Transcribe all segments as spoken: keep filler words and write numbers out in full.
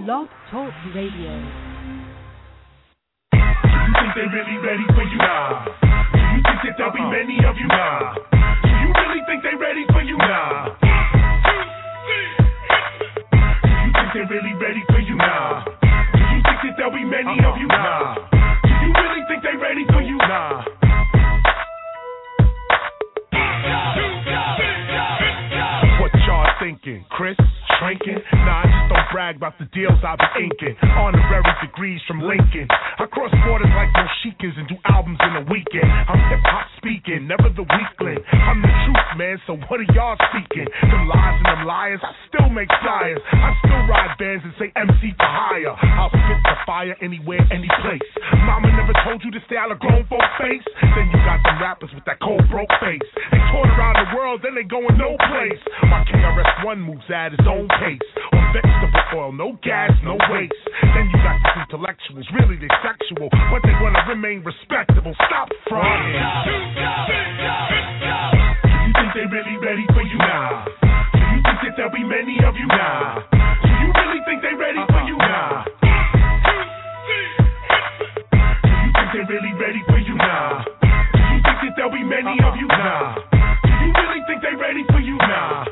Blog Talk Radio. Do you think they really ready for you now? Do you think that there'll be many of you now? Do you really think they ready for you now? Do you think they really ready for you now? Do you think that there'll be many of you now? Do you really think they ready for you now? What y'all thinking, Chris? Shrinking? Nah, I just don't brag about the deals I be inking. Honorary degrees from Lincoln. I cross borders like Moshikans and do albums in a weekend. I'm hip-hop speaking, never the weakling. I'm the truth, man, so what are y'all speaking? Them lies and them liars, I still make flyers. I still ride bands and say M C for hire. I'll spit the fire anywhere, any place. Mama never told you to stay out of grown folk face? Then you got them rappers with that cold broke face. They toured around the world, then they going no place. My K R S One moves at his own pace. On vegetable oil, no gas, no waste. Then you got these intellectuals, really they sexual, but they wanna remain respectable. Stop fronting. Do you think they really ready for you now? Do you think that there'll be many of you now? Do you really think they ready for you now? Do you think they really ready for you now? Do you think that there'll be many of you now? Do you really think they ready for you now?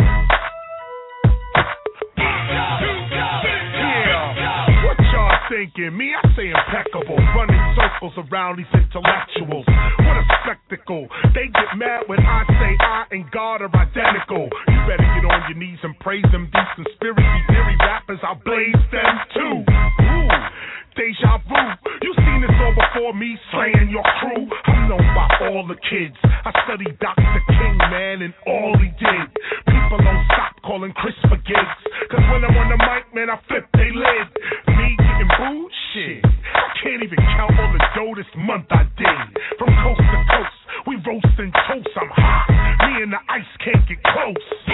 Thinking me, I say impeccable, running circles around these intellectuals. What a spectacle! They get mad when I say I and God are identical. You better get on your knees and praise them. These conspiracy theory rappers, I blaze them too. Ooh, deja vu. You seen this all before me, slaying your crew. I'm known by all the kids. I studied Doctor King, man, and all he did. People don't stop calling Chris for gigs, cause when I'm on the mic, man, I flip they lid. Me getting booed? Shit, I can't even count all the dough this month I did. From coast to coast, we roasting toast, I'm hot. Me and the ice can't get close. Do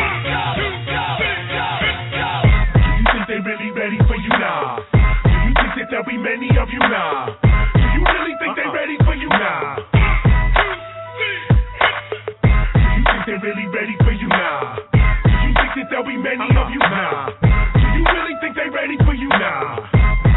you think they really ready for you now? Do you think that there'll be many of you now? Do you really think they ready for you now? Do you think they really ready for you now? Do you think that there'll be many of you now? Do you really think they ready for you now?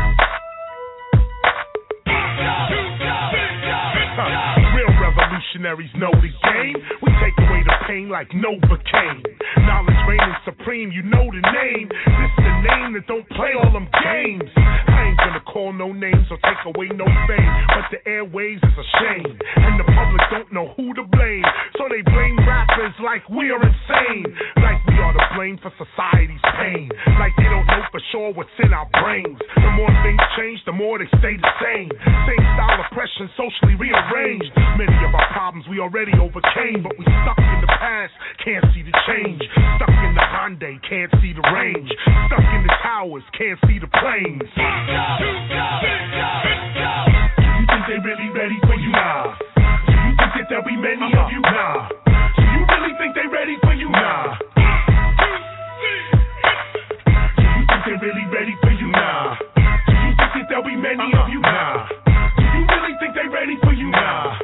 Real revolutionaries know the game. We take away the pain like Novocaine. Knowledge reigning supreme, you know the name. This is the name that don't play all them games. I ain't gonna call no names or take away no fame, but the airwaves is a shame, and the public don't know who to blame. So they blame rappers like we are insane, like we are to blame for society's pain, like they don't know for sure what's in our brains. The more things change, the more they stay the same. Same style oppression, socially rearranged. Many of our problems we already overcame, but we stuck in the past, can't see the change. Stuck in the Hyundai, can't see the range. Stuck in the towers, can't see the planes. Do you think they really ready for you now? Do you think that there'll be many of you now? Do you really think they ready for you now? Do you think they really ready for you now? Do you think that there'll be many of you now? Do you really think they ready for you now?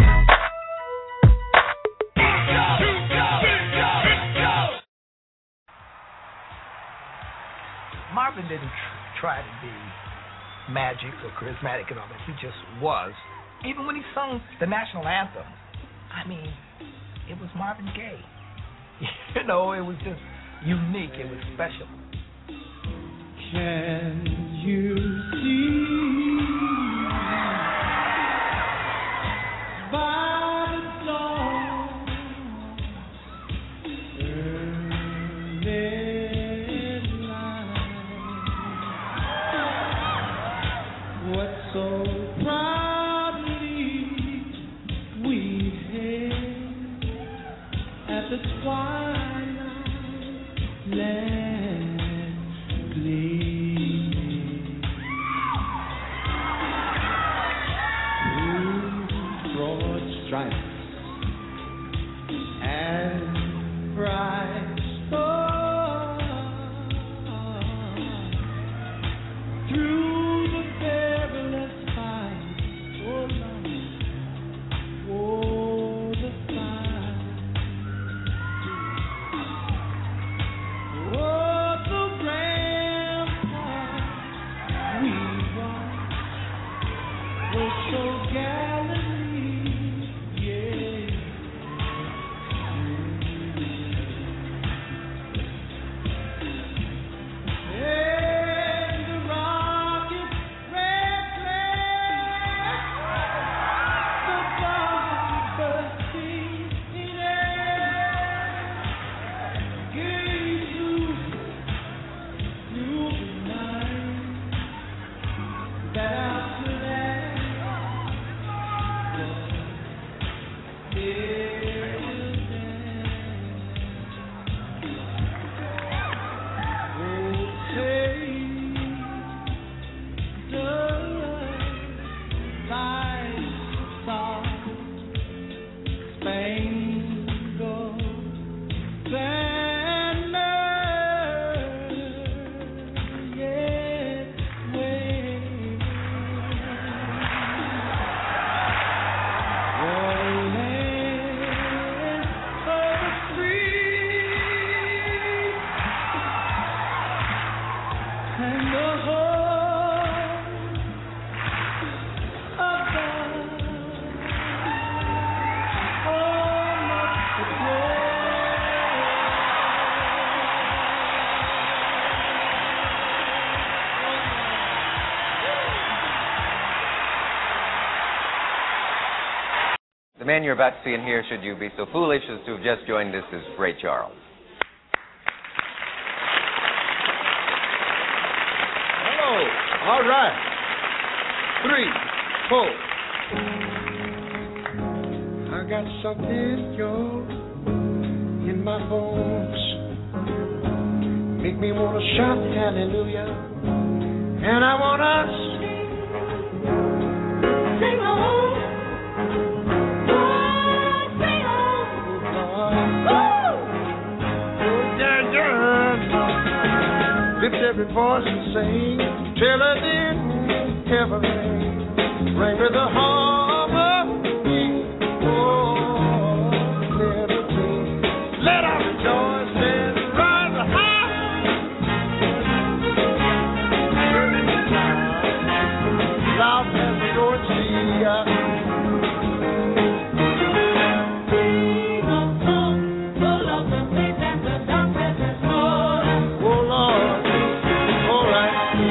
Marvin didn't tr- try to be magic or charismatic and all that. He just was. Even when he sung the national anthem, I mean, it was Marvin Gaye. You know, it was just unique. It was special. Can you see by the dawn's early light what so proudly we hailed at the twilight land gleaming through broad stripes and bright stars, through the perilous fight, oh Lord, oh the fight, oh. man you're about to see and hear, should you be so foolish as to have just joined us, is Ray Charles. Hello. All right. Three, four. I got something, y'all, in my bones. Make me want to shout hallelujah. And I want to sing on. Sing on. Oh, yeah, yeah. Lift every voice and sing. Till it didn't ever rain. Ring with the harmony. Oh, let it sing. Let our rejoice and rise high. Loud as the Lord see. Sing a song full of the faith and the darkness is Lord. Oh, Lord. All right.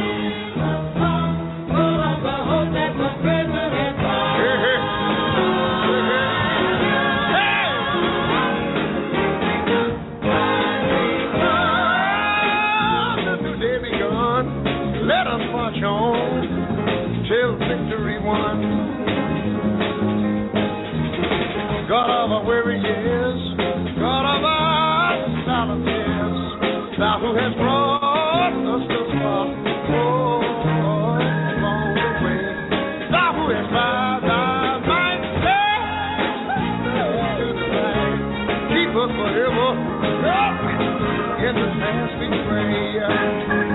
Till victory won. God of our weary years, God of our silent tears, thou who hast brought us thus far, oh, along the way, thou who hast by thy might to the light, keep us forever in the hands we pray.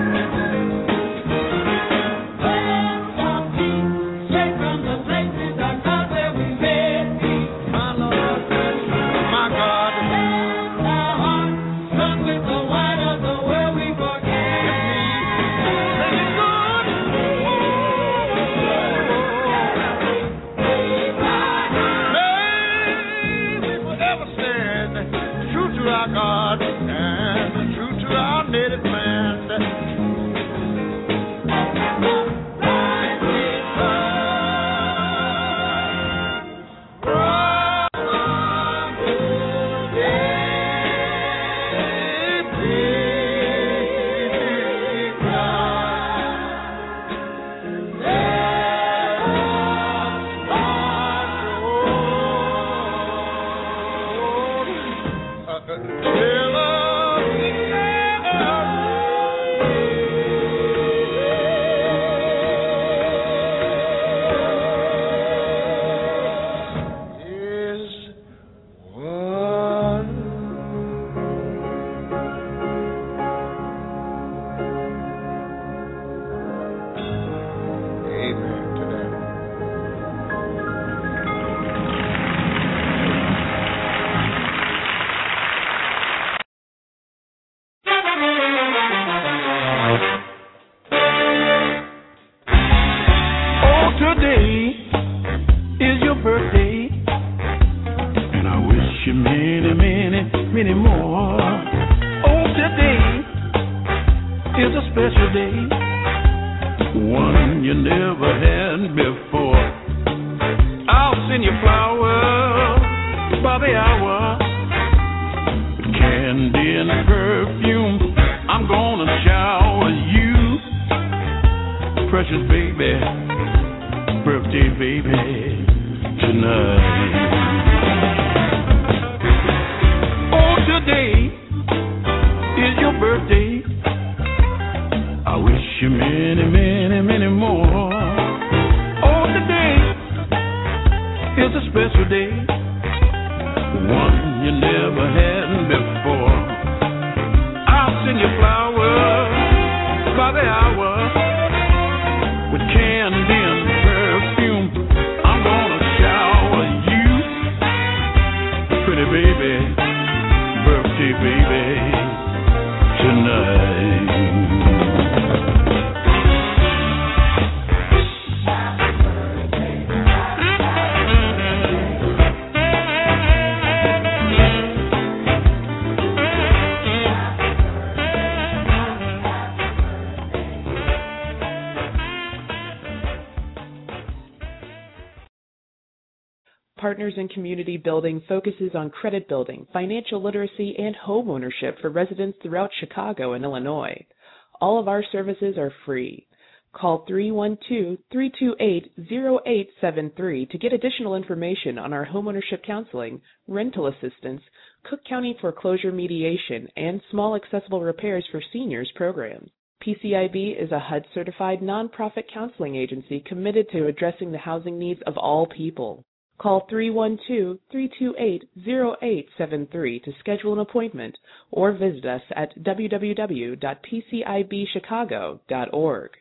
Partners in Community Building focuses on credit building, financial literacy, and home ownership for residents throughout Chicago and Illinois. All of our services are free. Call three one two, three two eight, zero eight seven three to get additional information on our homeownership counseling, rental assistance, Cook County foreclosure mediation, and small accessible repairs for seniors programs. P C I B is a H U D-certified nonprofit counseling agency committed to addressing the housing needs of all people. Call three one two, three two eight, zero eight seven three to schedule an appointment or visit us at w w w dot p c i b chicago dot org.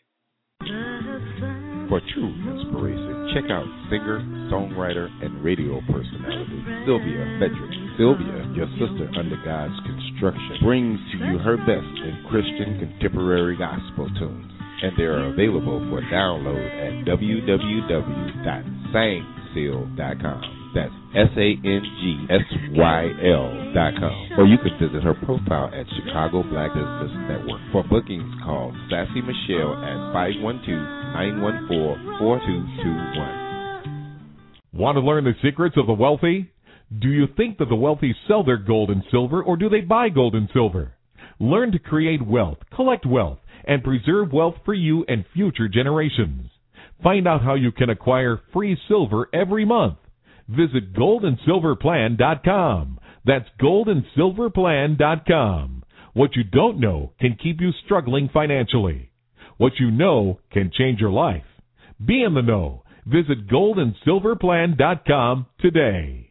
For true inspiration, check out singer, songwriter, and radio personality Sylvia Fedrick. Sylvia, your sister under God's construction, brings to you her best in Christian contemporary gospel tunes, and they are available for download at w w w dot sang seal dot com. That's S A N G S Y L dot com. Or you can visit her profile at Chicago Black Business Network. For bookings, call Sassy Michelle at five one two, nine one four, four two two one. Want to learn the secrets of the wealthy? Do you think that the wealthy sell their gold and silver, or do they buy gold and silver? Learn to create wealth, collect wealth, and preserve wealth for you and future generations. Find out how you can acquire free silver every month. Visit gold and silver plan dot com. That's gold and silver plan dot com. What you don't know can keep you struggling financially. What you know can change your life. Be in the know. Visit gold and silver plan dot com today.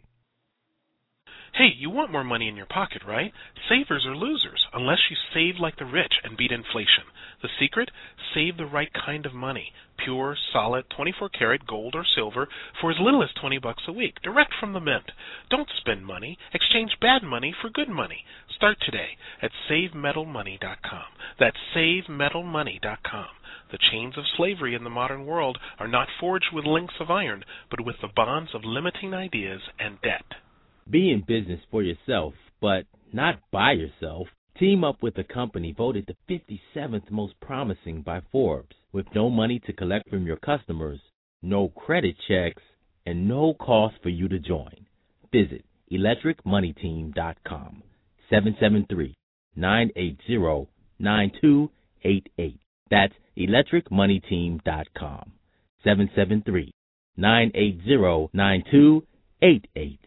Hey, you want more money in your pocket, right? Savers are losers, unless you save like the rich and beat inflation. The secret? Save the right kind of money. Pure, solid, twenty-four karat gold or silver for as little as twenty bucks a week, direct from the mint. Don't spend money. Exchange bad money for good money. Start today at save metal money dot com. That's save metal money dot com. The chains of slavery in the modern world are not forged with links of iron, but with the bonds of limiting ideas and debt. Be in business for yourself, but not by yourself. Team up with a company voted the fifty-seventh most promising by Forbes, with no money to collect from your customers, no credit checks, and no cost for you to join. Visit electric money team dot com, seven seven three, nine eight zero, nine two eight eight. That's electric money team dot com, seven seven three, nine eight zero, nine two eight eight.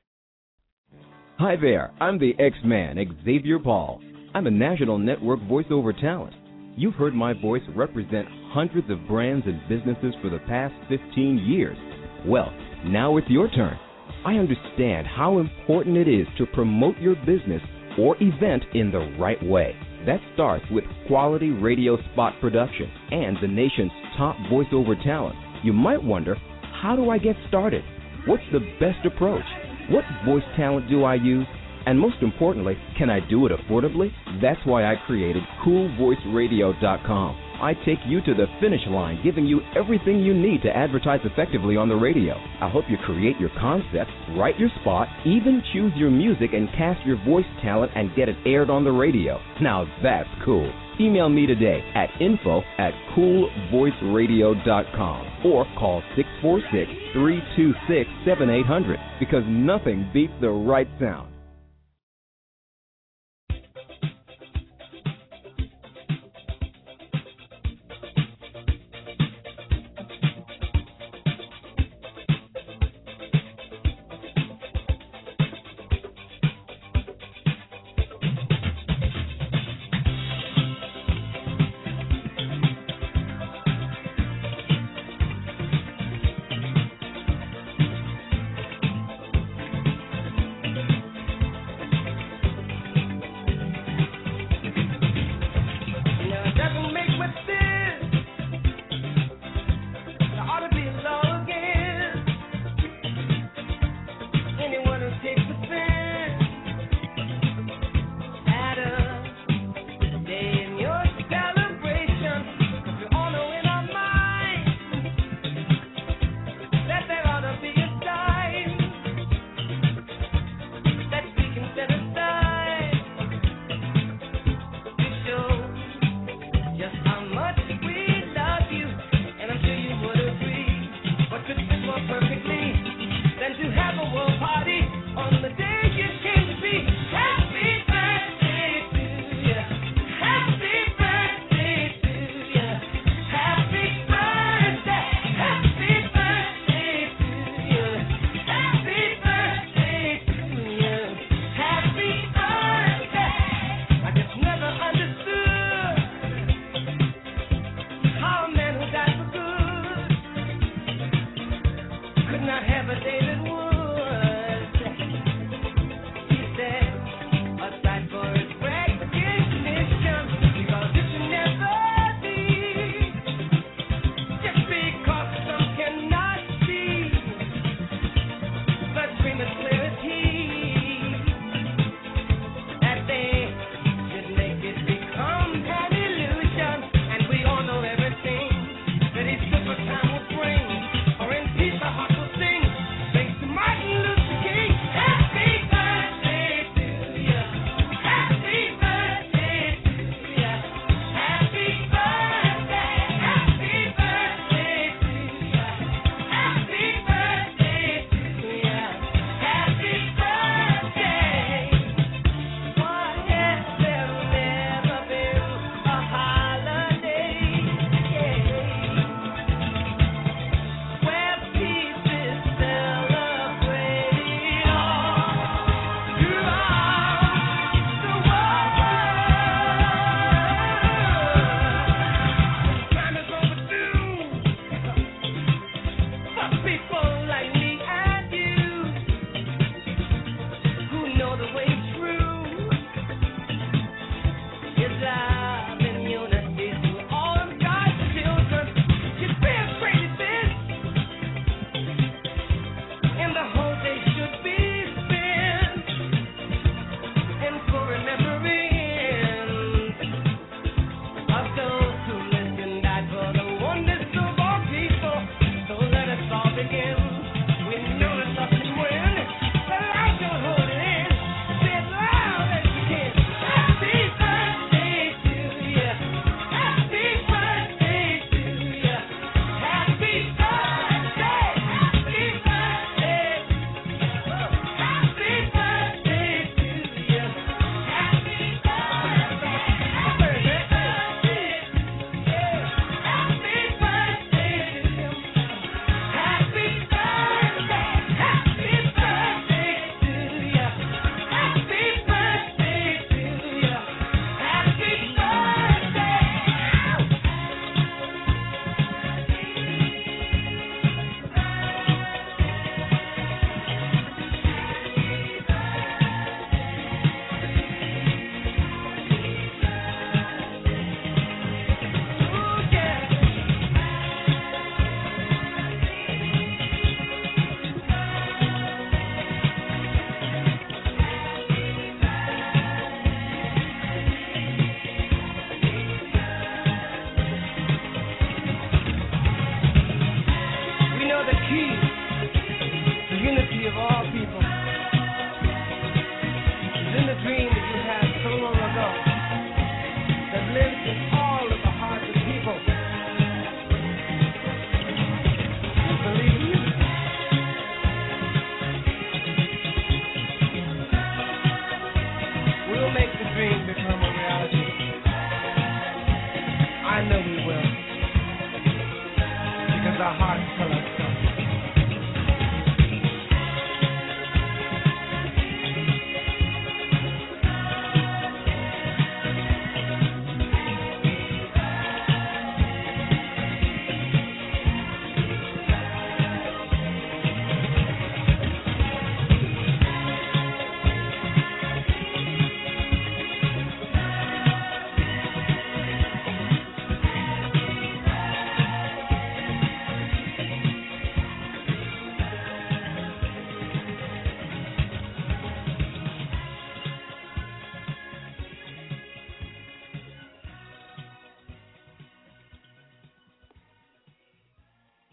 Hi there, I'm the X-Man, Xavier Paul. I'm a national network voiceover talent. You've heard my voice represent hundreds of brands and businesses for the past fifteen years. Well, now it's your turn. I understand how important it is to promote your business or event in the right way. That starts with quality radio spot production and the nation's top voiceover talent. You might wonder, how do I get started? What's the best approach? What voice talent do I use? And most importantly, can I do it affordably? That's why I created cool voice radio dot com. I take you to the finish line, giving you everything you need to advertise effectively on the radio. I'll help you create your concept, write your spot, even choose your music and cast your voice talent and get it aired on the radio. Now that's cool. Email me today at info at cool voice radio dot com or call six four six, three two six, seven eight zero zero because nothing beats the right sound.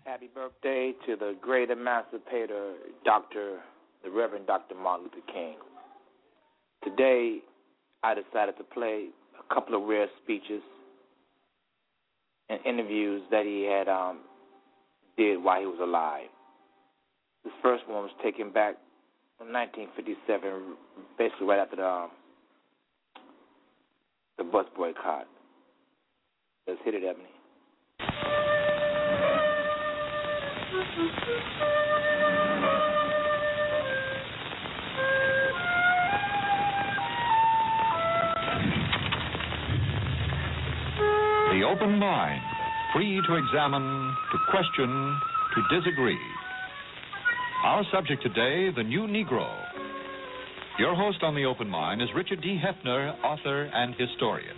Happy birthday to the great emancipator, Doctor the Reverend Doctor Martin Luther King. Today, I decided to play a couple of rare speeches and interviews that he had um, did while he was alive. This first one was taken back in nineteen fifty-seven, basically right after the um, the bus boycott. Let's hit it, Ebony. The open mind, free to examine, to question, to disagree. Our subject today, the new Negro. Your host on The Open Mind is Richard D. Hefner, author and historian.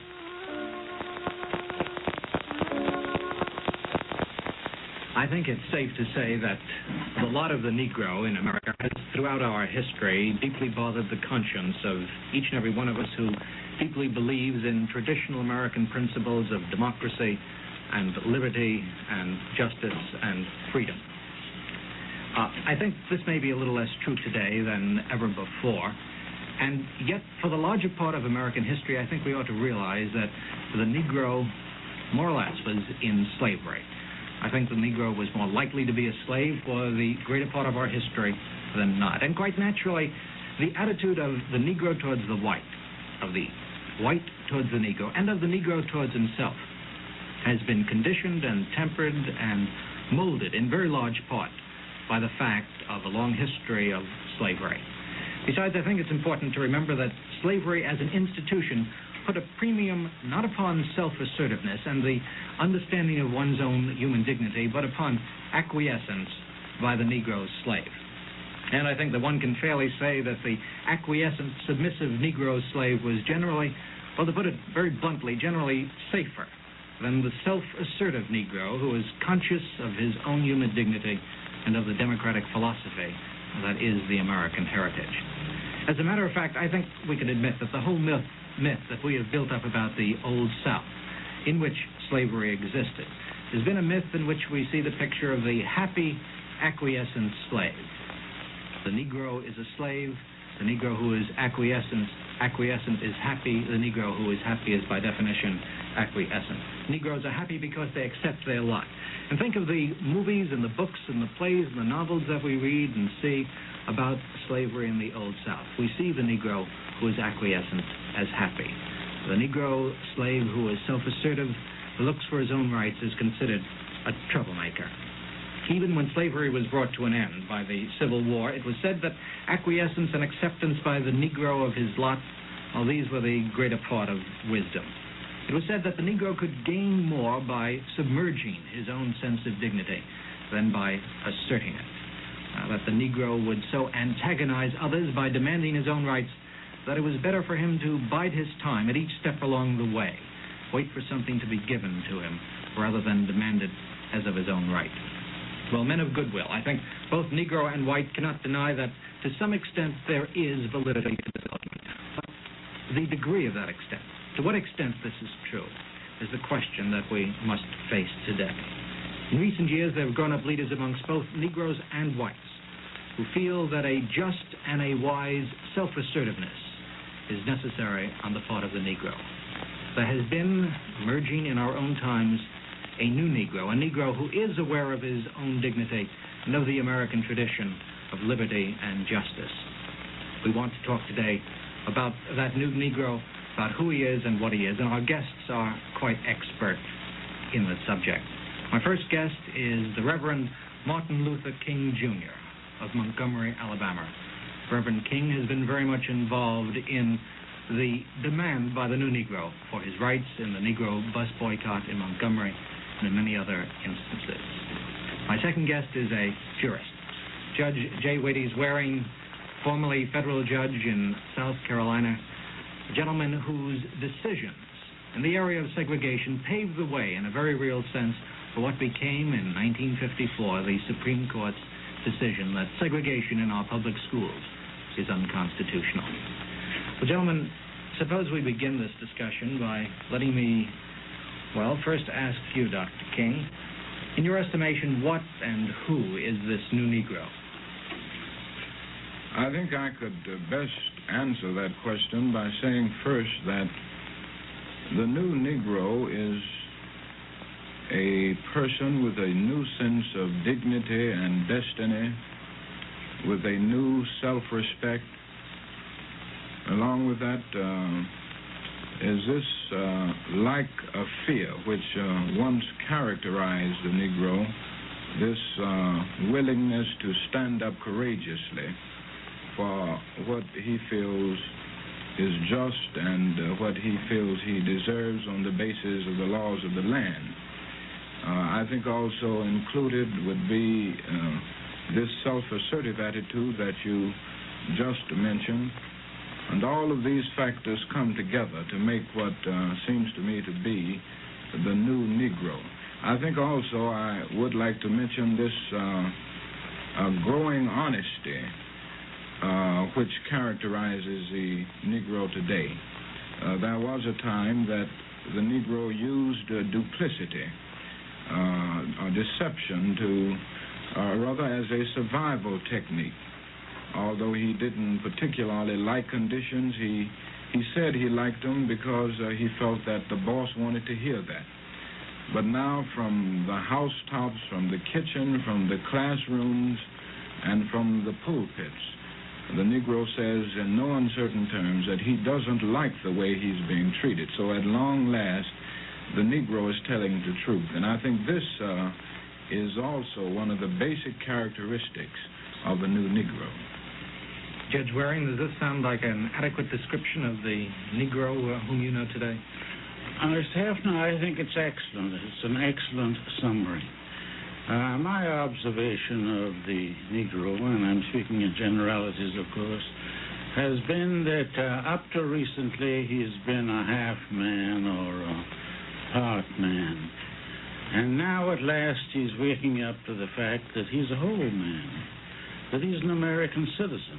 I think it's safe to say that the lot of the Negro in America has, throughout our history, deeply bothered the conscience of each and every one of us who deeply believes in traditional American principles of democracy and liberty and justice and freedom. Uh, I think this may be a little less true today than ever before, and yet for the larger part of American history, I think we ought to realize that the Negro more or less was in slavery. I think the Negro was more likely to be a slave for the greater part of our history than not. And quite naturally, the attitude of the Negro towards the white, of the white towards the Negro, and of the Negro towards himself, has been conditioned and tempered and molded in very large part by the fact of a long history of slavery. Besides, I think it's important to remember that slavery as an institution put a premium not upon self-assertiveness and the understanding of one's own human dignity, but upon acquiescence by the Negro slave. And I think that one can fairly say that the acquiescent, submissive Negro slave was generally, well, to put it very bluntly, generally safer than the self-assertive Negro who is conscious of his own human dignity and of the democratic philosophy that is the American heritage. As a matter of fact, I think we can admit that the whole myth myth that we have built up about the Old South, in which slavery existed, has been a myth in which we see the picture of the happy, acquiescent slave. The Negro is a slave. The Negro who is acquiescent, acquiescent is happy. The Negro who is happy is, by definition, acquiescent. Negroes are happy because they accept their lot. And think of the movies and the books and the plays and the novels that we read and see about slavery in the Old South. We see the Negro who is acquiescent as happy. The Negro slave who is self-assertive, who looks for his own rights, is considered a troublemaker. Even when slavery was brought to an end by the Civil War, it was said that acquiescence and acceptance by the Negro of his lot, well, these were the greater part of wisdom. It was said that the Negro could gain more by submerging his own sense of dignity than by asserting it. Uh, that the Negro would so antagonize others by demanding his own rights that it was better for him to bide his time at each step along the way, wait for something to be given to him rather than demand it as of his own right. Well, men of goodwill, I think both Negro and white cannot deny that to some extent there is validity to this argument. But the degree of that extent, to what extent this is true, is the question that we must face today. In recent years, there have grown up leaders amongst both Negroes and whites who feel that a just and a wise self-assertiveness is necessary on the part of the Negro. There has been, emerging in our own times, a new Negro, a Negro who is aware of his own dignity and of the American tradition of liberty and justice. We want to talk today about that new Negro, about who he is and what he is, and our guests are quite expert in the subject. My first guest is the Reverend Martin Luther King, Junior of Montgomery, Alabama. Reverend King has been very much involved in the demand by the new Negro for his rights in the Negro bus boycott in Montgomery and in many other instances. My second guest is a jurist, Judge J. Wades Waring, formerly federal judge in South Carolina, a gentleman whose decisions in the area of segregation paved the way in a very real sense for what became in nineteen fifty-four the Supreme Court's decision that segregation in our public schools is unconstitutional. Well, gentlemen, suppose we begin this discussion by letting me, well, first ask you, Doctor King, In your estimation, what and who is this new Negro? I think I could uh, best answer that question by saying first that the new Negro is a person with a new sense of dignity and destiny, with a new self-respect. Along with that uh, is this uh, like a fear which uh, once characterized the Negro, this uh, willingness to stand up courageously for what he feels is just and uh, what he feels he deserves on the basis of the laws of the land. Uh, I think also included would be uh, this self-assertive attitude that you just mentioned. And all of these factors come together to make what uh, seems to me to be the new Negro. I think also I would like to mention this uh, uh, growing honesty Uh, which characterizes the Negro today. Uh, there was a time that the Negro used uh, duplicity, uh, or deception, to uh, rather as a survival technique. Although he didn't particularly like conditions, he he said he liked them because uh, he felt that the boss wanted to hear that. But now, from the housetops, from the kitchen, from the classrooms, and from the pulpits, the Negro says in no uncertain terms that he doesn't like the way he's being treated. So at long last, the Negro is telling the truth. And I think this uh, is also one of the basic characteristics of the new Negro. Judge Waring, does this sound like an adequate description of the Negro uh, whom you know today? Uh, Mister Hefner, I think it's excellent. It's an excellent summary. Uh, my observation of the Negro, and I'm speaking in generalities, of course, has been that uh, up to recently he's been a half man or a part man. And now at last he's waking up to the fact that he's a whole man, that he's an American citizen,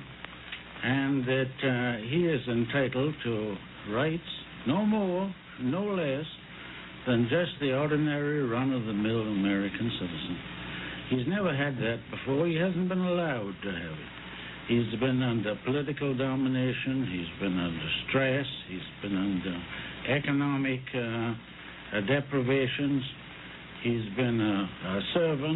and that uh, he is entitled to rights, no more, no less, than just the ordinary run-of-the-mill American citizen. He's never had that before. He hasn't been allowed to have it. He's been under political domination. He's been under stress. He's been under economic uh, deprivations. He's been a, a servant,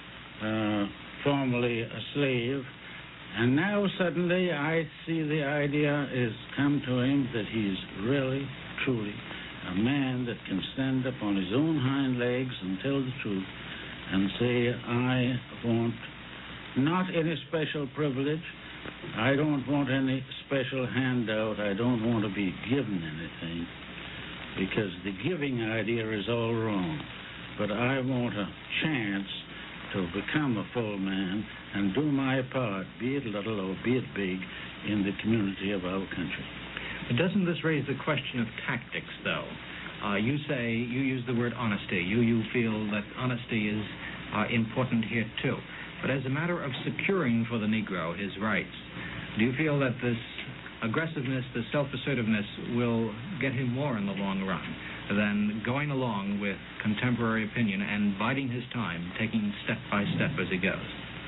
uh, formerly a slave. And now suddenly I see the idea has come to him that he's really, truly a man that can stand up on his own hind legs and tell the truth and say, I want not any special privilege. I don't want any special handout. I don't want to be given anything, because the giving idea is all wrong. But I want a chance to become a full man and do my part, be it little or be it big, in the community of our country. But doesn't this raise the question of tactics, though? Uh, you say, you use the word honesty. You, you feel that honesty is uh, important here, too. But as a matter of securing for the Negro his rights, do you feel that this aggressiveness, this self-assertiveness will get him more in the long run than going along with contemporary opinion and biding his time, taking step by step as he goes?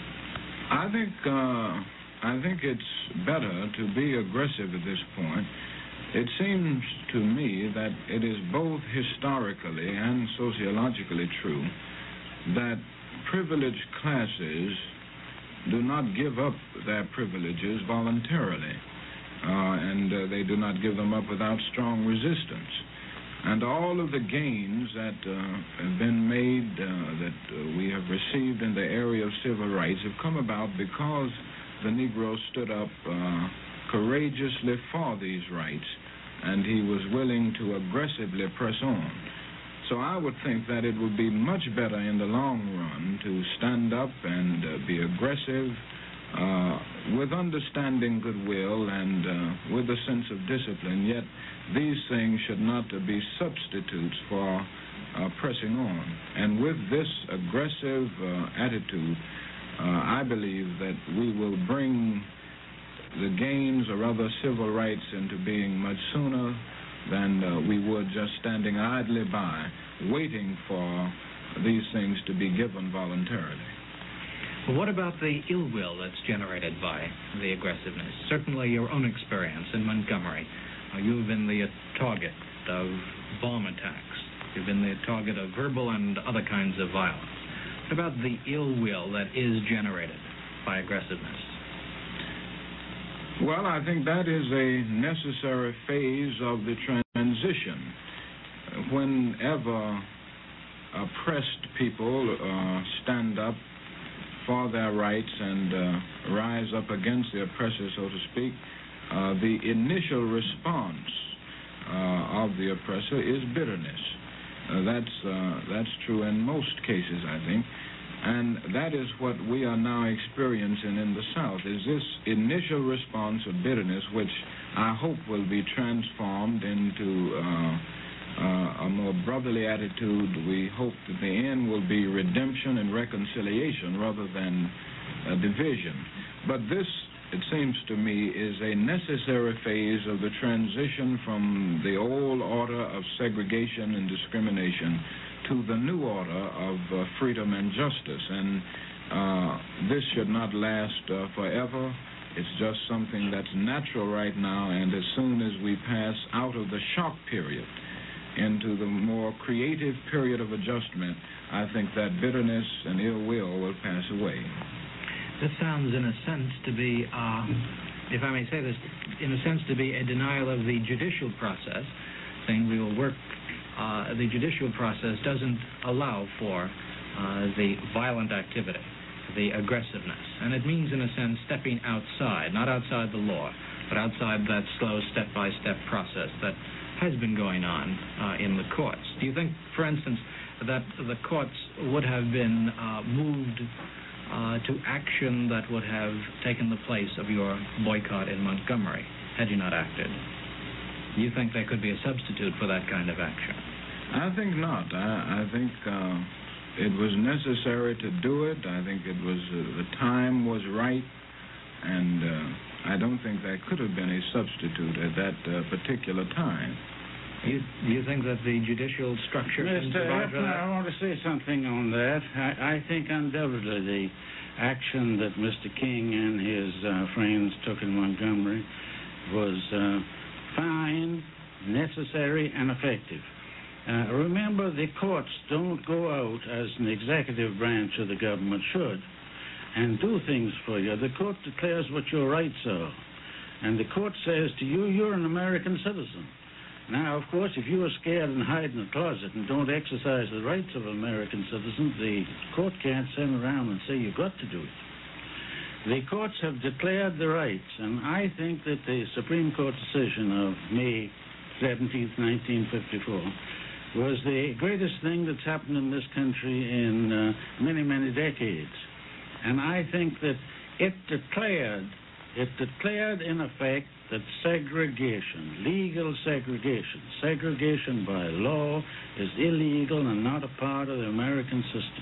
I think, uh, I think it's better to be aggressive at this point. It seems to me that it is both historically and sociologically true that privileged classes do not give up their privileges voluntarily, uh, and uh, they do not give them up without strong resistance. And all of the gains that uh, have been made, uh, that uh, we have received in the area of civil rights have come about because the Negro stood up uh, courageously for these rights, and he was willing to aggressively press on. So I would think that it would be much better in the long run to stand up and uh, be aggressive uh, with understanding goodwill and uh, with a sense of discipline, yet these things should not uh, be substitutes for uh, pressing on. And with this aggressive uh, attitude, uh, I believe that we will bring the gains or other civil rights into being much sooner than uh, we would just standing idly by, waiting for these things to be given voluntarily. Well, what about the ill will that's generated by the aggressiveness? Certainly your own experience in Montgomery. Uh, you've been the target of bomb attacks. You've been the target of verbal and other kinds of violence. What about the ill will that is generated by aggressiveness? Well, I think that is a necessary phase of the transition. Whenever oppressed people uh, stand up for their rights and uh, rise up against the oppressor, so to speak, uh, the initial response uh, of the oppressor is bitterness. Uh, that's uh, that's true in most cases, I think. And that is what we are now experiencing in the South, is this initial response of bitterness, which I hope will be transformed into uh, uh, a more brotherly attitude. We hope that the end will be redemption and reconciliation rather than uh, division. But this, it seems to me, is a necessary phase of the transition from the old order of segregation and discrimination to the new order of uh, freedom and justice. And uh, this should not last uh, forever. It's just something that's natural right now, and as soon as we pass out of the shock period into the more creative period of adjustment, I think that bitterness and ill will will pass away. This sounds, in a sense, to be, uh, if I may say this, in a sense to be a denial of the judicial process, saying we will work. Uh, the judicial process doesn't allow for uh, the violent activity, the aggressiveness. And it means, in a sense, stepping outside, not outside the law, but outside that slow step-by-step process that has been going on uh, in the courts. Do you think, for instance, that the courts would have been uh, moved uh, to action that would have taken the place of your boycott in Montgomery had you not acted? Do you think there could be a substitute for that kind of action? I think not. I, I think uh, it was necessary to do it. I think it was uh, the time was right, and uh, I don't think there could have been a substitute at that uh, particular time. You, do you think that the judicial structure... Mister Hefner, I want to say something on that. I, I think undoubtedly the action that Mister King and his uh, friends took in Montgomery was uh, fine, necessary, and effective. Uh, remember, the courts don't go out as an executive branch of the government should and do things for you. The court declares what your rights are. And the court says to you, you're an American citizen. Now, of course, if you are scared and hide in a closet and don't exercise the rights of American citizens, the court can't send around and say you've got to do it. The courts have declared the rights, and I think that the Supreme Court decision of May seventeenth, nineteen fifty-four, was the greatest thing that's happened in this country in uh, many, many decades. And I think that it declared, it declared in effect that segregation, legal segregation, segregation by law is illegal and not a part of the American system.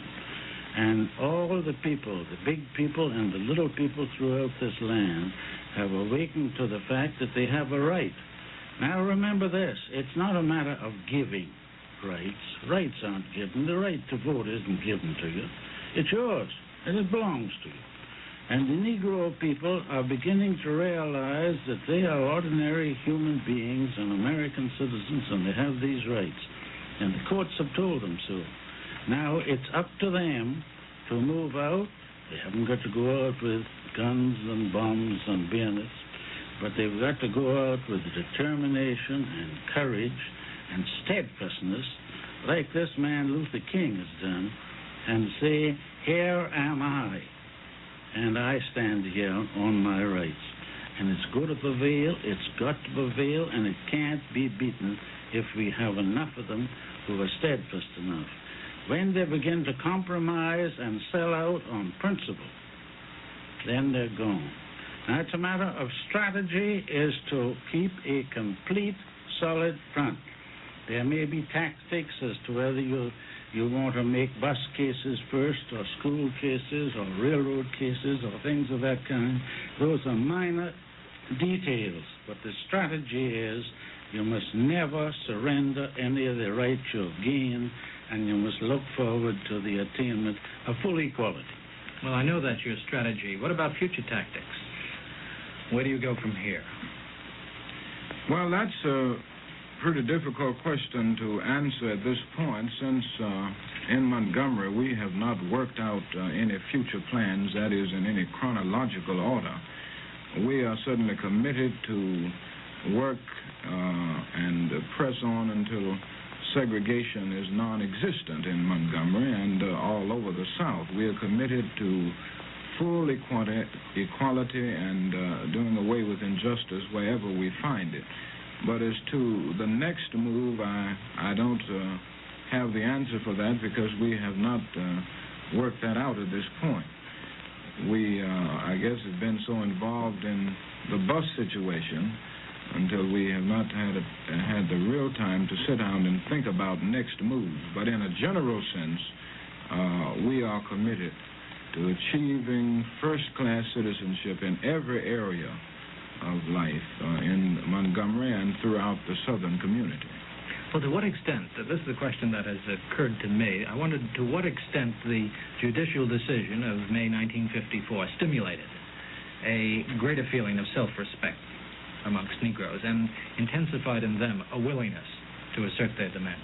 And all the people, the big people and the little people throughout this land have awakened to the fact that they have a right. Now remember this, it's not a matter of giving rights. Rights aren't given. The right to vote isn't given to you. It's yours, and it belongs to you. And the Negro people are beginning to realize that they are ordinary human beings and American citizens, and they have these rights. And the courts have told them so. Now it's up to them to move out. They haven't got to go out with guns and bombs and bayonets, but they've got to go out with determination and courage and steadfastness, like this man Luther King has done, and say, here am I, and I stand here on my rights. And it's going to prevail, it's got to prevail, and it can't be beaten if we have enough of them who are steadfast enough. When they begin to compromise and sell out on principle, then they're gone. Now, it's a matter of strategy is to keep a complete, solid front. There may be tactics as to whether you you want to make bus cases first, or school cases, or railroad cases, or things of that kind. Those are minor details, but the strategy is You must never surrender any of the rights you've gained, and you must look forward to the attainment of full equality. Well, I know that's your strategy. What about future tactics? Where do you go from here? Well, that's a pretty difficult question to answer at this point, since uh, in Montgomery we have not worked out uh, any future plans, that is, in any chronological order. We are certainly committed to work uh, and uh, press on until segregation is non-existent in Montgomery and uh, all over the South. We are committed to full equality, equality and uh, doing away with injustice wherever we find it. But as to the next move, I, I don't uh, have the answer for that because we have not uh, worked that out at this point. We, uh, I guess, have been so involved in the bus situation until we have not had, a, had the real time to sit down and think about next moves. But in a general sense, uh, we are committed to achieving first-class citizenship in every area of life uh, in Montgomery and throughout the southern community. Well, to what extent, uh, this is a question that has occurred to me, I wondered to what extent the judicial decision of May nineteen fifty-four stimulated a greater feeling of self-respect amongst Negroes and intensified in them a willingness to assert their demands.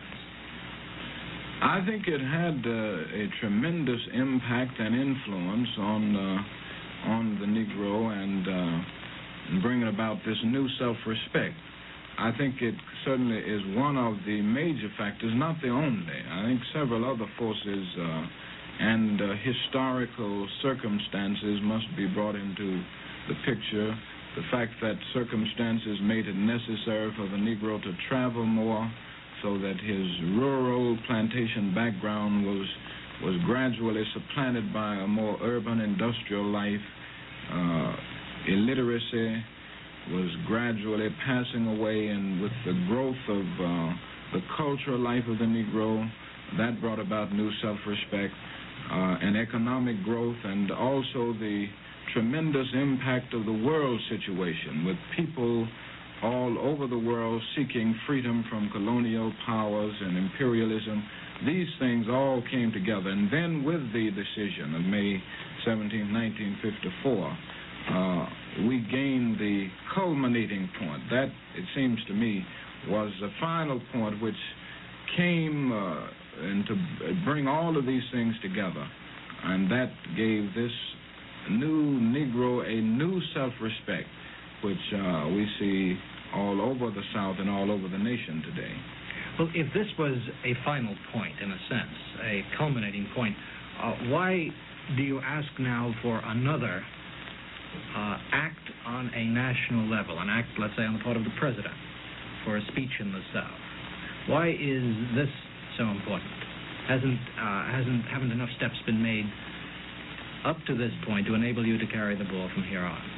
I think it had uh, a tremendous impact and influence on uh, on the Negro and uh, bringing about this new self-respect. I think it certainly is one of the major factors, not the only. I think several other forces uh, and uh, historical circumstances must be brought into the picture. The fact that circumstances made it necessary for the Negro to travel more, so that his rural plantation background was was gradually supplanted by a more urban industrial life. Uh, illiteracy was gradually passing away, and with the growth of uh, the cultural life of the Negro, that brought about new self-respect uh, and economic growth, and also the tremendous impact of the world situation, with people all over the world seeking freedom from colonial powers and imperialism. These things all came together. And then with the decision of May seventeenth, nineteen fifty-four, uh, we gained the culminating point. That, it seems to me, was the final point which came uh, and to bring all of these things together. And that gave this new Negro a new self-respect, which uh, we see all over the South and all over the nation today. Well, if this was a final point, in a sense, a culminating point, uh, why do you ask now for another uh, act on a national level, an act, let's say, on the part of the president, for a speech in the South? Why is this so important? Hasn't uh, hasn't haven't enough steps been made up to this point to enable you to carry the ball from here on?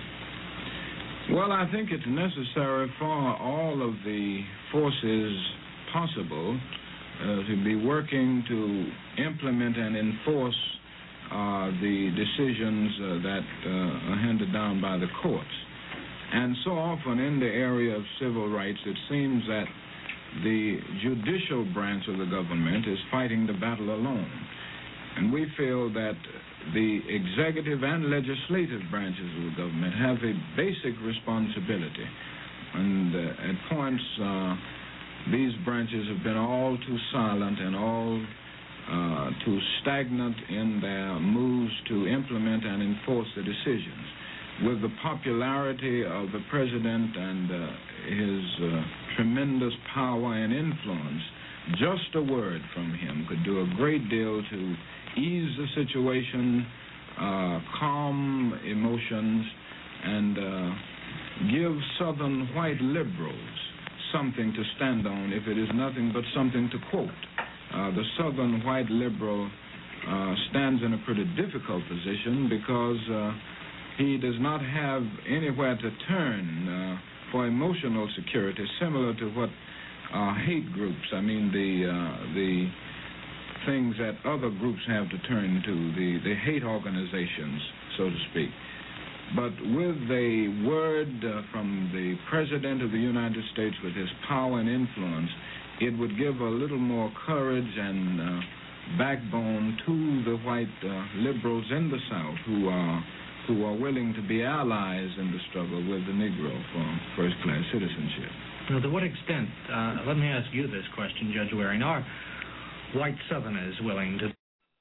Well, I think it's necessary for all of the forces possible uh, to be working to implement and enforce uh, the decisions uh, that uh, are handed down by the courts. And so often in the area of civil rights, it seems that the judicial branch of the government is fighting the battle alone. And we feel that the executive and legislative branches of the government have a basic responsibility. And uh, at points, uh, these branches have been all too silent and all uh, too stagnant in their moves to implement and enforce the decisions. With the popularity of the president and uh, his uh, tremendous power and influence, just a word from him could do a great deal to ease the situation, uh, calm emotions, and uh, give Southern white liberals something to stand on, if it is nothing but something to quote. Uh, the Southern white liberal uh, stands in a pretty difficult position because uh, he does not have anywhere to turn uh, for emotional security, similar to what uh, hate groups, I mean the uh, the things that other groups have to turn to, the, the hate organizations, so to speak. But with a word uh, from the President of the United States with his power and influence, it would give a little more courage and uh, backbone to the white uh, liberals in the South who are who are willing to be allies in the struggle with the Negro for first-class citizenship. Now, to what extent, uh, let me ask you this question, Judge Waring, are white Southerners willing to...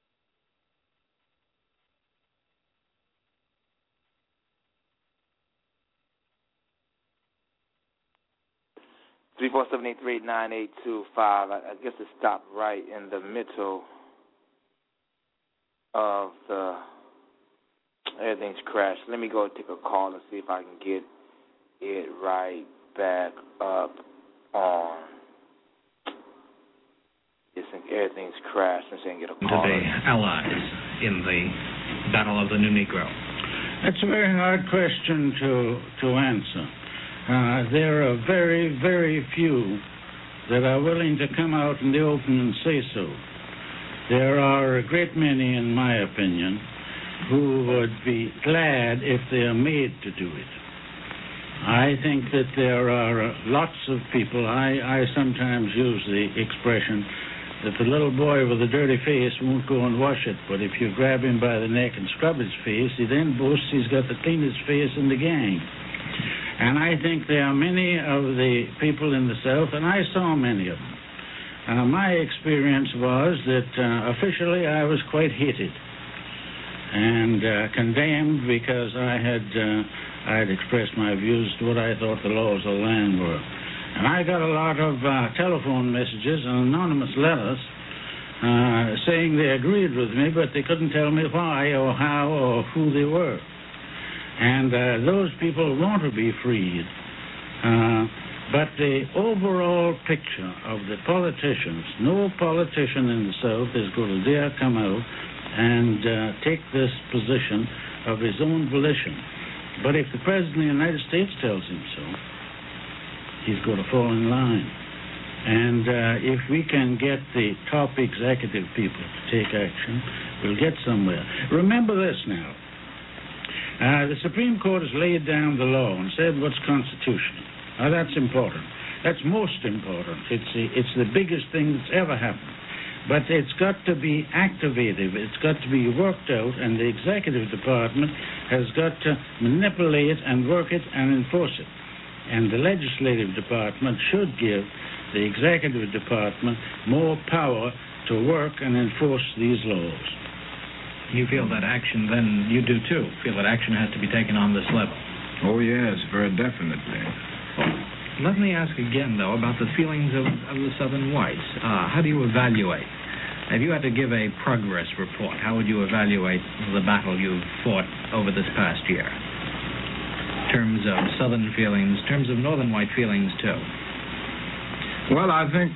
three four seven eight three nine eight two five. I, I guess it stopped right in the middle of the... Everything's crashed. Let me go take a call and see if I can get it right back up on. It's, everything's crashed and so I can get a call. To the allies in the Battle of the New Negro. That's a very hard question to, to answer. Uh, there are very, very few that are willing to come out in the open and say so. There are a great many, in my opinion, who would be glad if they are made to do it. I think that there are lots of people, I, I sometimes use the expression that the little boy with a dirty face won't go and wash it, but if you grab him by the neck and scrub his face, he then boasts he's got the cleanest face in the gang. And I think there are many of the people in the South, and I saw many of them. Uh, my experience was that uh, officially I was quite hated and uh, condemned because I had uh, I had expressed my views to what I thought the laws of the land were. And I got a lot of uh, telephone messages and anonymous letters uh, saying they agreed with me, but they couldn't tell me why or how or who they were. And uh, those people want to be freed. Uh, but the overall picture of the politicians, no politician in the South is going to dare come out and uh, take this position of his own volition. But if the President of the United States tells him so, he's going to fall in line. And uh, if we can get the top executive people to take action, we'll get somewhere. Remember this now. Uh, the Supreme Court has laid down the law and said what's constitutional. Now, that's important. That's most important. It's the, it's the biggest thing that's ever happened. But it's got to be activated. It's got to be worked out, and the executive department has got to manipulate and work it and enforce it. And the legislative department should give the executive department more power to work and enforce these laws. You feel that action, then you do too, feel that action has to be taken on this level? Oh, yes, very definitely. Well, let me ask again, though, about the feelings of, of the Southern whites. Uh, how do you evaluate? If you had to give a progress report, how would you evaluate the battle you've fought over this past year? In terms of Southern feelings, in terms of Northern white feelings, too. Well, I think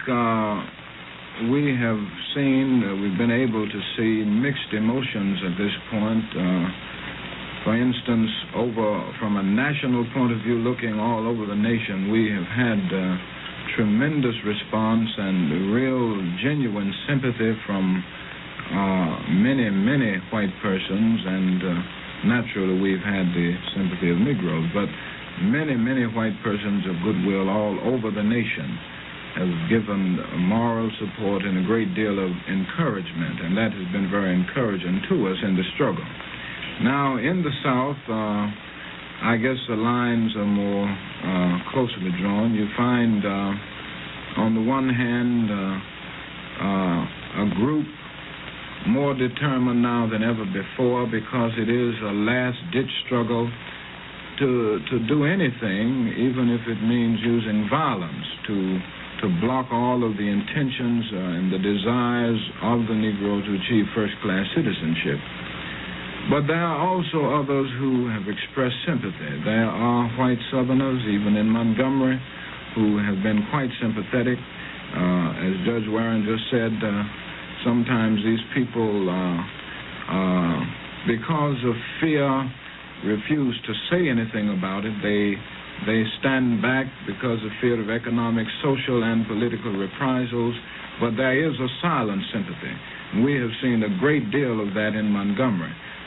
uh, we have seen, uh, we've been able to see mixed emotions at this point. Uh, for instance, over from a national point of view, looking all over the nation, we have had uh, tremendous response and real genuine sympathy from uh, many, many white persons, and uh, naturally we've had the sympathy of Negroes, but many, many white persons of goodwill all over the nation have given moral support and a great deal of encouragement, and that has been very encouraging to us in the struggle. Now, in the South, uh, I guess the lines are more uh, closely drawn. You find, uh, on the one hand, uh, uh, a group more determined now than ever before, because it is a last-ditch struggle to to do anything, even if it means using violence, to to block all of the intentions uh, and the desires of the Negro to achieve first-class citizenship. But there are also others who have expressed sympathy. There are white Southerners, even in Montgomery, who have been quite sympathetic. Uh, as Judge Waring just said, uh, sometimes these people, uh, uh, because of fear, refuse to say anything about it. They they stand back because of fear of economic, social, and political reprisals. But there is a silent sympathy. We have seen a great deal of that in Montgomery.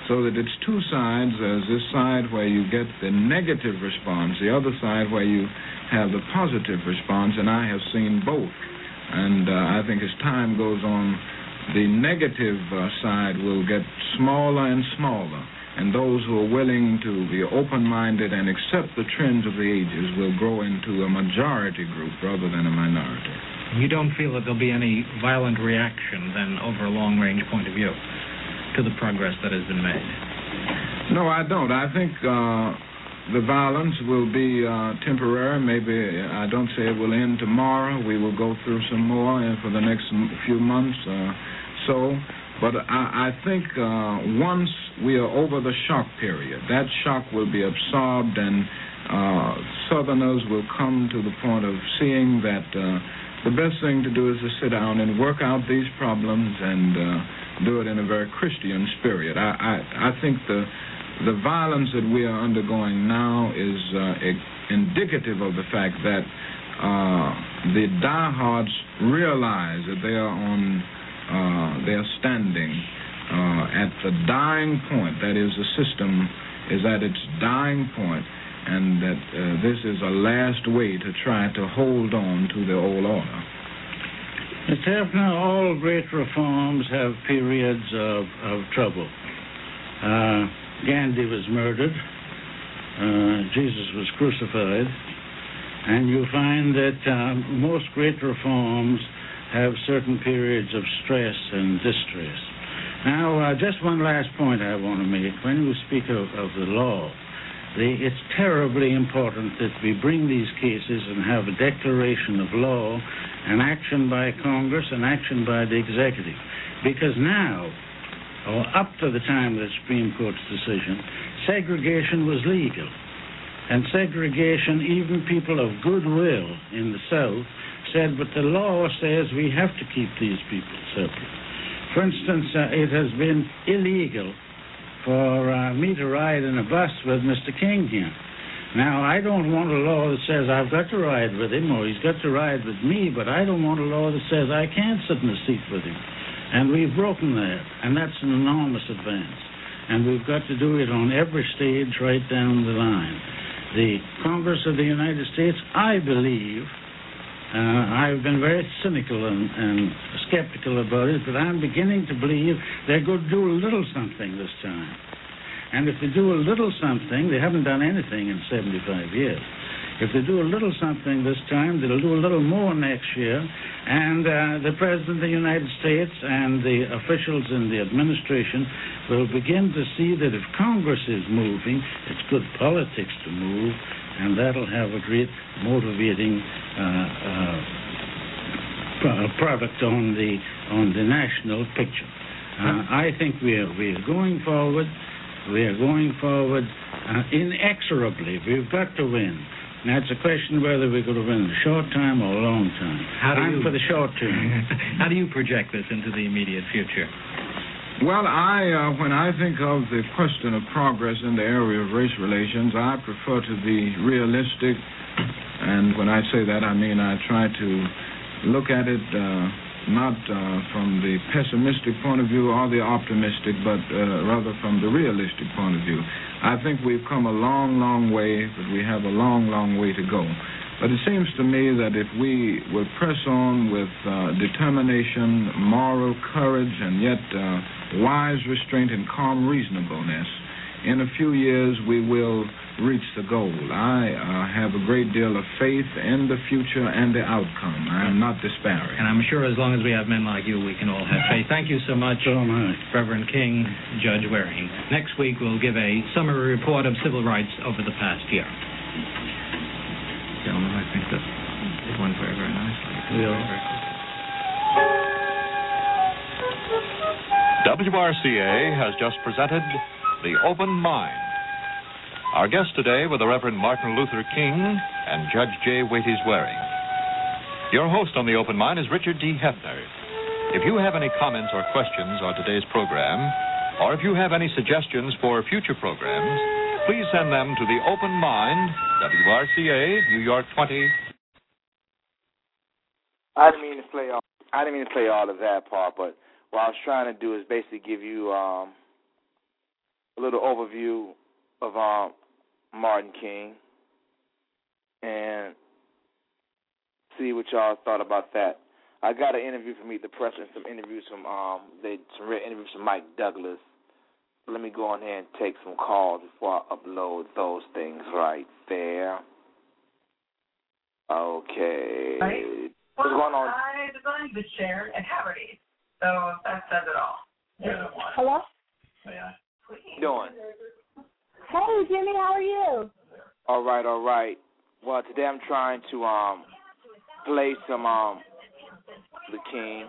So that it's two sides. There's this side where you get the negative response, the other side where you have the positive response, and I have seen both. And uh, I think as time goes on, the negative uh, side will get smaller and smaller, and those who are willing to be open-minded and accept the trends of the ages will grow into a majority group rather than a minority. You don't feel that there'll be any violent reaction, then, over a long-range point of view to the progress that has been made? No, I don't. I think uh, the violence will be uh, temporary. Maybe, I don't say it will end tomorrow. We will go through some more and for the next few months. Uh, so, but I, I think uh, once we are over the shock period, that shock will be absorbed, and uh, Southerners will come to the point of seeing that uh, the best thing to do is to sit down and work out these problems and uh, do it in a very Christian spirit. I, I, I think the the violence that we are undergoing now is uh, indicative of the fact that uh, the diehards realize that they are on, uh, they are standing uh, at the dying point. That is, the system is at its dying point, and that uh, this is a last way to try to hold on to the old order. Mister Hefner, all great reforms have periods of, of trouble. Uh, Gandhi was murdered. Uh, Jesus was crucified. And you find that uh, most great reforms have certain periods of stress and distress. Now, uh, just one last point I want to make. When you speak of, of the law, the, it's terribly important that we bring these cases and have a declaration of law, an action by Congress, an action by the executive. Because now, or up to the time of the Supreme Court's decision, segregation was legal. And segregation, even people of goodwill in the South said, but the law says we have to keep these people separate. For instance, uh, it has been illegal for uh, me to ride in a bus with Mister King here. Now, I don't want a law that says I've got to ride with him or he's got to ride with me, but I don't want a law that says I can't sit in a seat with him. And we've broken that, and that's an enormous advance. And we've got to do it on every stage right down the line. The Congress of the United States, I believe, uh, I've been very cynical and, and skeptical about it, but I'm beginning to believe they're going to do a little something this time. And if they do a little something, they haven't done anything in seventy-five years. If they do a little something this time, they'll do a little more next year. And uh, the President of the United States and the officials in the administration will begin to see that if Congress is moving, it's good politics to move, and that'll have a great motivating uh, uh, pro- product on the on the national picture. Uh, I think we are we are going forward. We are going forward uh, inexorably. We've got to win. Now, it's a question whether we're going to win in the short time or a long time. How do I'm you, for the short term. How do you project this into the immediate future? Well, I, uh, when I think of the question of progress in the area of race relations, I prefer to be realistic. And when I say that, I mean I try to look at it uh, not uh, from the pessimistic point of view or the optimistic, but uh, rather from the realistic point of view. I think we've come a long, long way, but we have a long, long way to go. But it seems to me that if we will press on with uh, determination, moral courage, and yet uh, wise restraint and calm reasonableness, in a few years we will reach the goal. I uh, have a great deal of faith in the future and the outcome. I am not despairing. And I'm sure as long as we have men like you, we can all have faith. Thank you so much, So much. Reverend King, Judge Waring. Next week, we'll give a summary report of civil rights over the past year. Gentlemen, I think that it went very, very nicely. Yeah. W R C A has just presented The Open Mind. Our guests today were the Reverend Martin Luther King and Judge J. Waities Waring. Your host on The Open Mind is Richard D. Hefner. If you have any comments or questions on today's program, or if you have any suggestions for future programs, please send them to The Open Mind, W R C A, New York twenty. I didn't mean to play all. I didn't mean to play all of that part, but what I was trying to do is basically give you um, a little overview of um, Martin King and see what y'all thought about that. I got an interview from Meet the Press and some interviews from um, they some real interviews from Mike Douglas. Let me go on here and take some calls before I upload those things right there. Okay. Right. What's Well, going on? I designed the chair at Haverty's, so that says it all. Yeah. Hello? Yeah. How you doing? Hey, Jimmy, how are you? All right, all right. Well, today I'm trying to um play some um the King.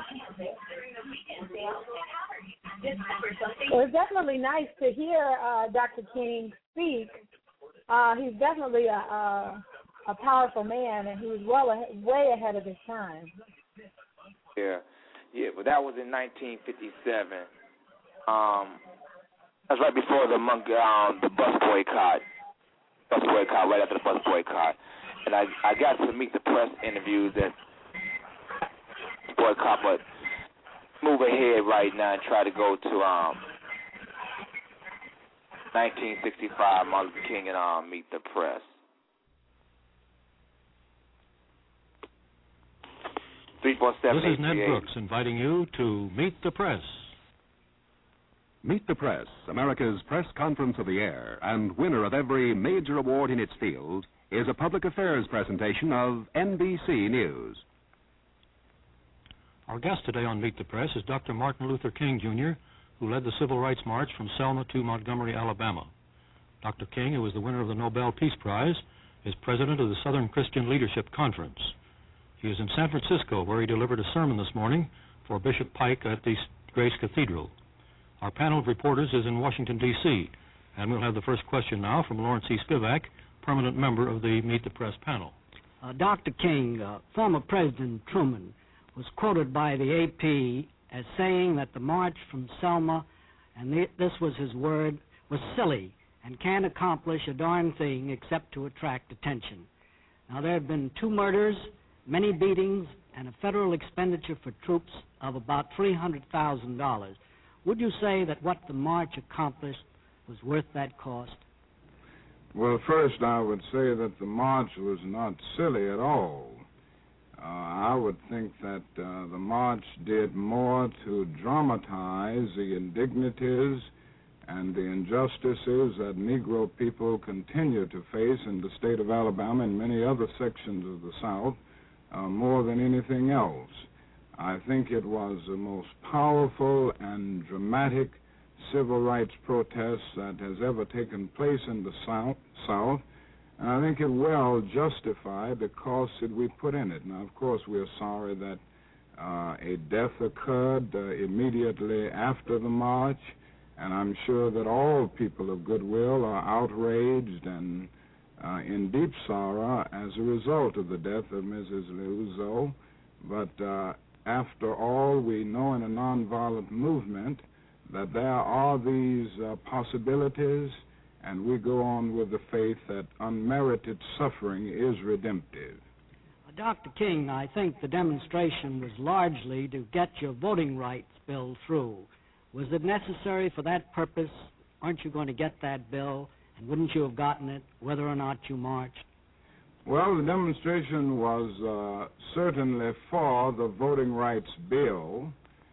Well, it's definitely nice to hear uh, Doctor King speak. Uh, he's definitely a, a a powerful man, and he was well ahead, way ahead of his time. Yeah, yeah, but that was in nineteen fifty-seven. Um, that's right before the monk, um, the bus boycott. Bus boycott, right after the bus boycott, and I I got to Meet the Press interviews that boycott, but move ahead right now and try to go to um nineteen sixty-five, Martin Luther King and um Meet the Press. Three four seven. This is Ned Brooks inviting you to Meet the Press. Meet the Press, America's press conference of the air, and winner of every major award in its field, is a public affairs presentation of N B C News. Our guest today on Meet the Press is Doctor Martin Luther King, Junior, who led the Civil Rights March from Selma to Montgomery, Alabama. Doctor King, who is the winner of the Nobel Peace Prize, is president of the Southern Christian Leadership Conference. He is in San Francisco, where he delivered a sermon this morning for Bishop Pike at the Grace Cathedral. Our panel of reporters is in Washington, D C, and we'll have the first question now from Lawrence E. Spivak, permanent member of the Meet the Press panel. Uh, Doctor King, uh, former President Truman, was quoted by the A P as saying that the march from Selma, and th- this was his word, was silly and can't accomplish a darn thing except to attract attention. Now, there have been two murders, many beatings, and a federal expenditure for troops of about three hundred thousand dollars. Would you say that what the march accomplished was worth that cost? Well, first I would say that the march was not silly at all. Uh, I would think that uh, the march did more to dramatize the indignities and the injustices that Negro people continue to face in the state of Alabama and many other sections of the South, uh, more than anything else. I think it was the most powerful and dramatic civil rights protest that has ever taken place in the South, South, and I think it well justified the cost that we put in it. Now, of course, we're sorry that uh, a death occurred uh, immediately after the march, and I'm sure that all people of goodwill are outraged and uh, in deep sorrow as a result of the death of Missus Liuzzo. But uh, after all, we know in a nonviolent movement that there are these uh, possibilities, and we go on with the faith that unmerited suffering is redemptive. Doctor King, I think the demonstration was largely to get your voting rights bill through. Was it necessary for that purpose? Aren't you going to get that bill? And wouldn't you have gotten it whether or not you marched? Well, the demonstration was uh, certainly for the voting rights bill.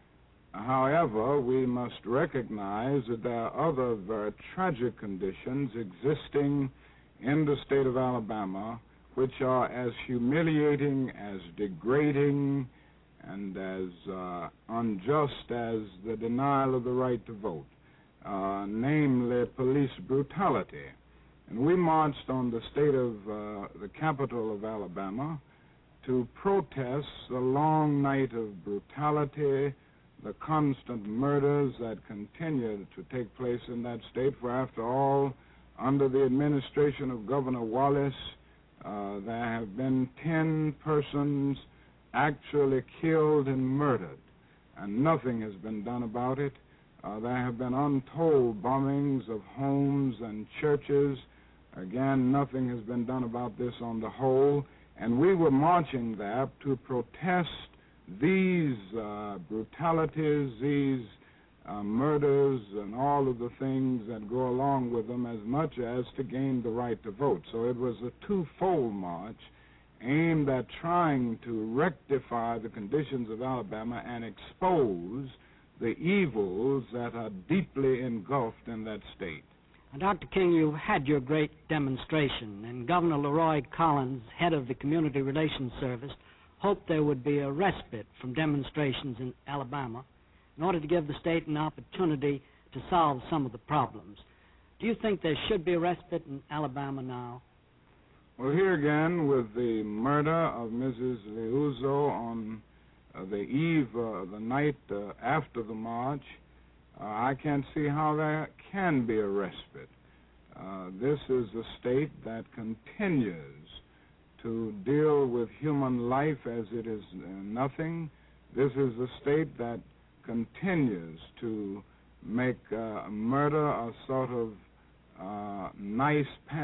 However, we must recognize that there are other very tragic conditions existing in the state of Alabama which are as humiliating, as degrading, and as uh, unjust as the denial of the right to vote, uh, namely police brutality. And we marched on the state of uh, the capital of Alabama to protest the long night of brutality, the constant murders that continue to take place in that state, for after all, under the administration of Governor Wallace, uh, there have been ten persons actually killed and murdered, and nothing has been done about it. Uh, there have been untold bombings of homes and churches. Again, nothing has been done about this on the whole, and we were marching there to protest these uh, brutalities, these uh, murders and all of the things that go along with them, as much as to gain the right to vote. So it was a twofold march aimed at trying to rectify the conditions of Alabama and expose the evils that are deeply engulfed in that state. Doctor King, you had your great demonstration, and Governor Leroy Collins, head of the Community Relations Service, hoped there would be a respite from demonstrations in Alabama in order to give the state an opportunity to solve some of the problems. Do you think there should be a respite in Alabama now? Well, here again, with the murder of Missus Liuzzo on uh, the eve, uh, the night uh, after the march, uh, I can't see how there can be a respite. Uh, this is a state that continues to deal with human life as it is uh, nothing. This is a state that continues to make uh, murder a sort of uh, nice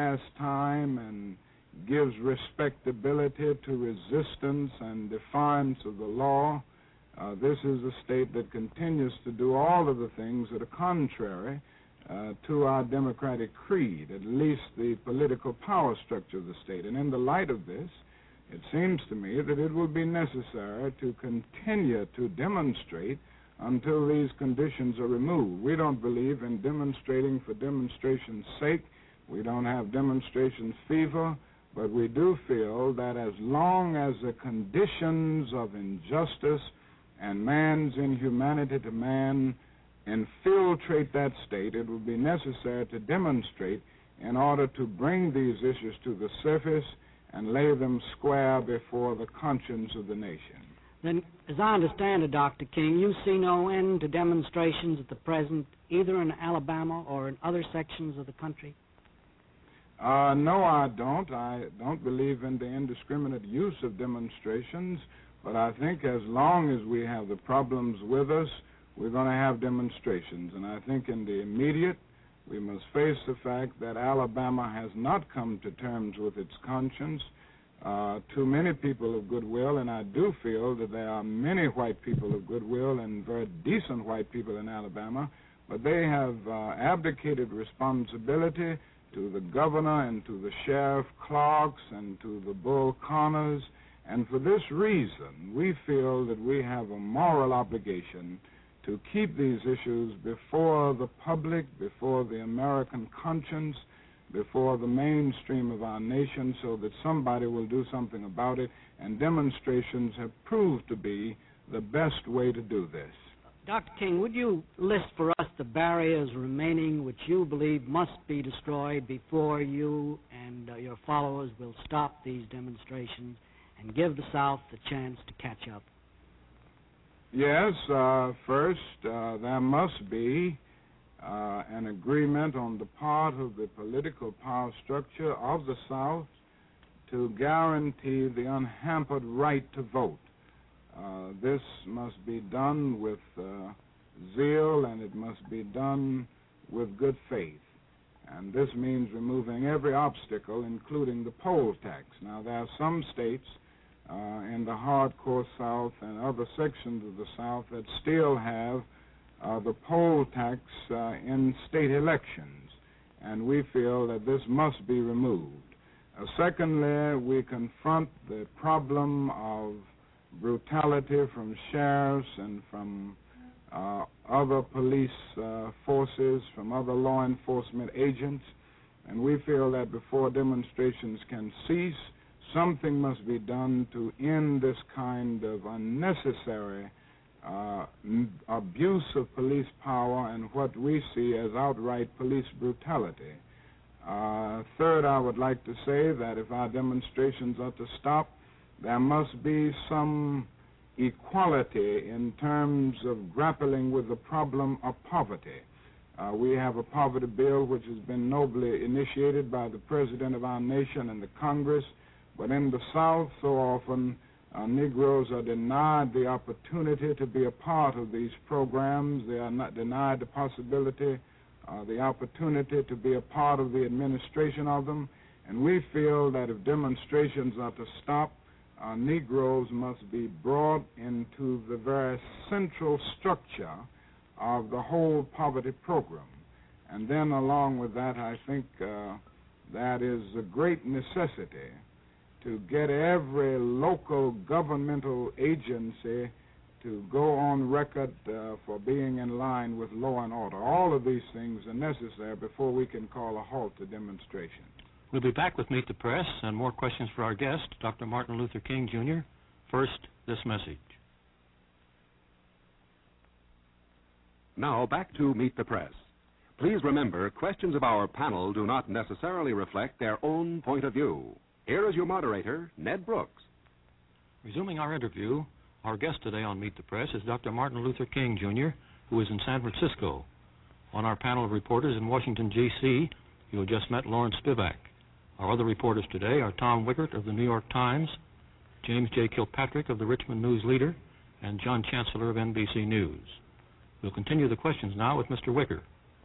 pastime and gives respectability to resistance and defiance of the law. Uh, this is a state that continues to do all of the things that are contrary uh, to our democratic creed, at least the political power structure of the state. And in the light of this, it seems to me that it will be necessary to continue to demonstrate until these conditions are removed. We don't believe in demonstrating for demonstration's sake. We don't have demonstration fever. But we do feel that as long as the conditions of injustice and man's inhumanity to man infiltrate that state, it will be necessary to demonstrate in order to bring these issues to the surface and lay them square before the conscience of the nation. Then, as I understand it, Doctor King, you see no end to demonstrations at the present, either in Alabama or in other sections of the country? Uh, no, I don't. I don't believe in the indiscriminate use of demonstrations, but I think as long as we have the problems with us, we're going to have demonstrations. And I think in the immediate, we must face the fact that Alabama has not come to terms with its conscience. Uh, too many people of goodwill, and I do feel that there are many white people of goodwill and very decent white people in Alabama, but they have uh, abdicated responsibility to the governor and to the sheriff clerks and to the Bull Connors. And for this reason, we feel that we have a moral obligation to keep these issues before the public, before the American conscience, before the mainstream of our nation, so that somebody will do something about it. And demonstrations have proved to be the best way to do this. Doctor King, would you list for us the barriers remaining which you believe must be destroyed before you and uh, your followers will stop these demonstrations and give the South the chance to catch up? Yes, uh, first, uh, there must be uh, an agreement on the part of the political power structure of the South to guarantee the unhampered right to vote. Uh, this must be done with uh, zeal, and it must be done with good faith. And this means removing every obstacle, including the poll tax. Now, there are some states uh, in the hardcore South and other sections of the South that still have uh, the poll tax uh, in state elections, and we feel that this must be removed. Uh, secondly, we confront the problem of brutality from sheriffs and from uh, other police uh, forces, from other law enforcement agents, and we feel that before demonstrations can cease, something must be done to end this kind of unnecessary uh, abuse of police power and what we see as outright police brutality. Uh, third, I would like to say that if our demonstrations are to stop, there must be some equality in terms of grappling with the problem of poverty. Uh, we have a poverty bill which has been nobly initiated by the President of our nation and the Congress, but in the South, so often, uh, Negroes are denied the opportunity to be a part of these programs. They are not denied the possibility, uh, the opportunity to be a part of the administration of them, and we feel that if demonstrations are to stop, Uh, Negroes must be brought into the very central structure of the whole poverty program. And then along with that, I think uh, that is a great necessity to get every local governmental agency to go on record uh, for being in line with law and order. All of these things are necessary before we can call a halt to demonstration. We'll be back with Meet the Press and more questions for our guest, Doctor Martin Luther King, Junior First, this message. Now back to Meet the Press. Please remember, questions of our panel do not necessarily reflect their own point of view. Here is your moderator, Ned Brooks. Resuming our interview, our guest today on Meet the Press is Doctor Martin Luther King, Junior, who is in San Francisco. On our panel of reporters in Washington, D C, you have just met Lawrence Spivak. Our other reporters today are Tom Wickert of the New York Times, James J. Kilpatrick of the Richmond News Leader, and John Chancellor of N B C News. We'll continue the questions now with Mister Wicker.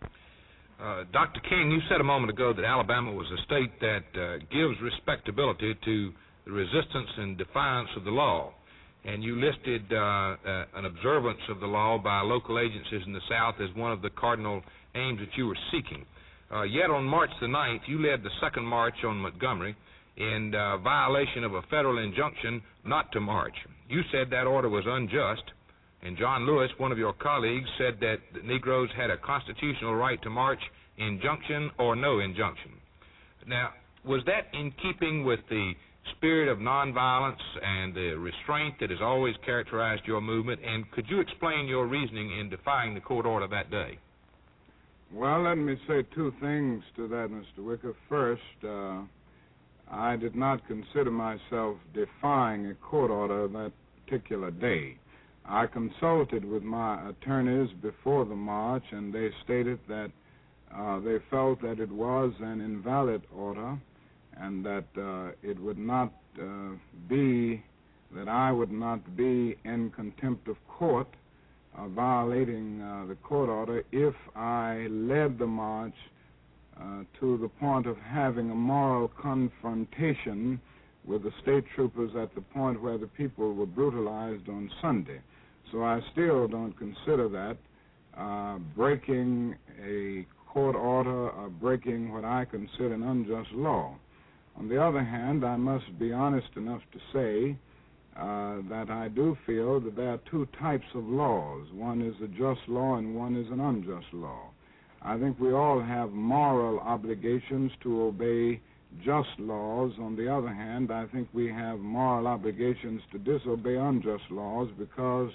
Uh, Doctor King, you said a moment ago that Alabama was a state that uh, gives respectability to the resistance and defiance of the law. And you listed uh, uh, an observance of the law by local agencies in the South as one of the cardinal aims that you were seeking. Uh, yet on March the ninth, you led the second march on Montgomery in uh, violation of a federal injunction not to march. You said that order was unjust, and John Lewis, one of your colleagues, said that the Negroes had a constitutional right to march, injunction or no injunction. Now, was that in keeping with the spirit of nonviolence and the restraint that has always characterized your movement, and could you explain your reasoning in defying the court order that day? Well, let me say two things to that, Mister Wicker. First, uh, I did not consider myself defying a court order that particular day. I consulted with my attorneys before the march, and they stated that uh, they felt that it was an invalid order, and that uh, it would not uh, be, that I would not be in contempt of court, uh, violating uh, the court order, if I led the march uh, to the point of having a moral confrontation with the state troopers at the point where the people were brutalized on Sunday. So I still don't consider that uh, breaking a court order or breaking what I consider an unjust law. On the other hand, I must be honest enough to say uh, that I do feel that there are two types of laws. One is a just law and one is an unjust law. I think we all have moral obligations to obey just laws. On the other hand, I think we have moral obligations to disobey unjust laws, because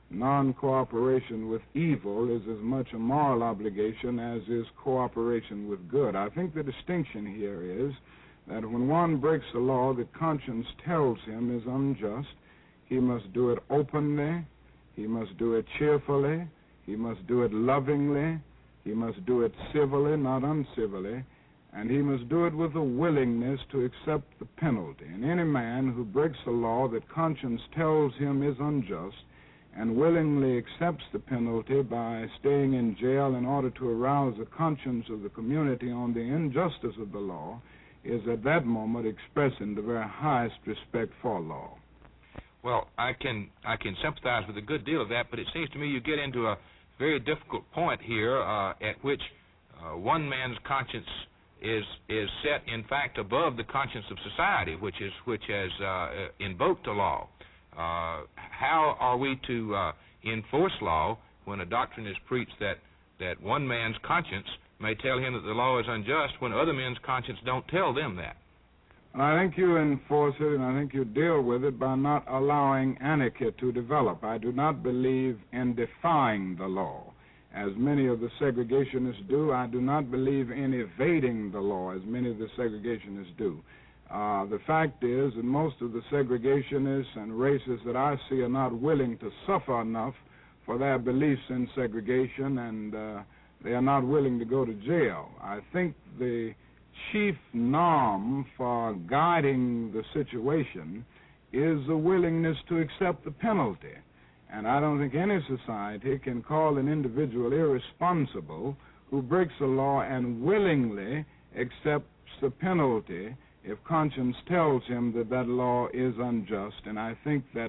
non-cooperation with evil is as much a moral obligation as is cooperation with good. I think the distinction here is that when one breaks a law that conscience tells him is unjust, he must do it openly, he must do it cheerfully, he must do it lovingly, he must do it civilly, not uncivilly, and he must do it with a willingness to accept the penalty. And any man who breaks a law that conscience tells him is unjust and willingly accepts the penalty by staying in jail in order to arouse the conscience of the community on the injustice of the law is at that moment expressing the very highest respect for law. Well, I can I can sympathize with a good deal of that, but it seems to me you get into a very difficult point here uh, at which uh, one man's conscience is is set, in fact, above the conscience of society, which is which has uh, invoked the law. Uh, how are we to uh, enforce law when a doctrine is preached that, that one man's conscience may tell him that the law is unjust when other men's conscience don't tell them that? I think you enforce it, and I think you deal with it by not allowing anarchy to develop. I do not believe in defying the law, as many of the segregationists do. I do not believe in evading the law, as many of the segregationists do. Uh, the fact is that most of the segregationists and racists that I see are not willing to suffer enough for their beliefs in segregation, and uh, they are not willing to go to jail. I think the chief norm for guiding the situation is the willingness to accept the penalty. And I don't think any society can call an individual irresponsible who breaks the law and willingly accepts the penalty if conscience tells him that that law is unjust. And I think that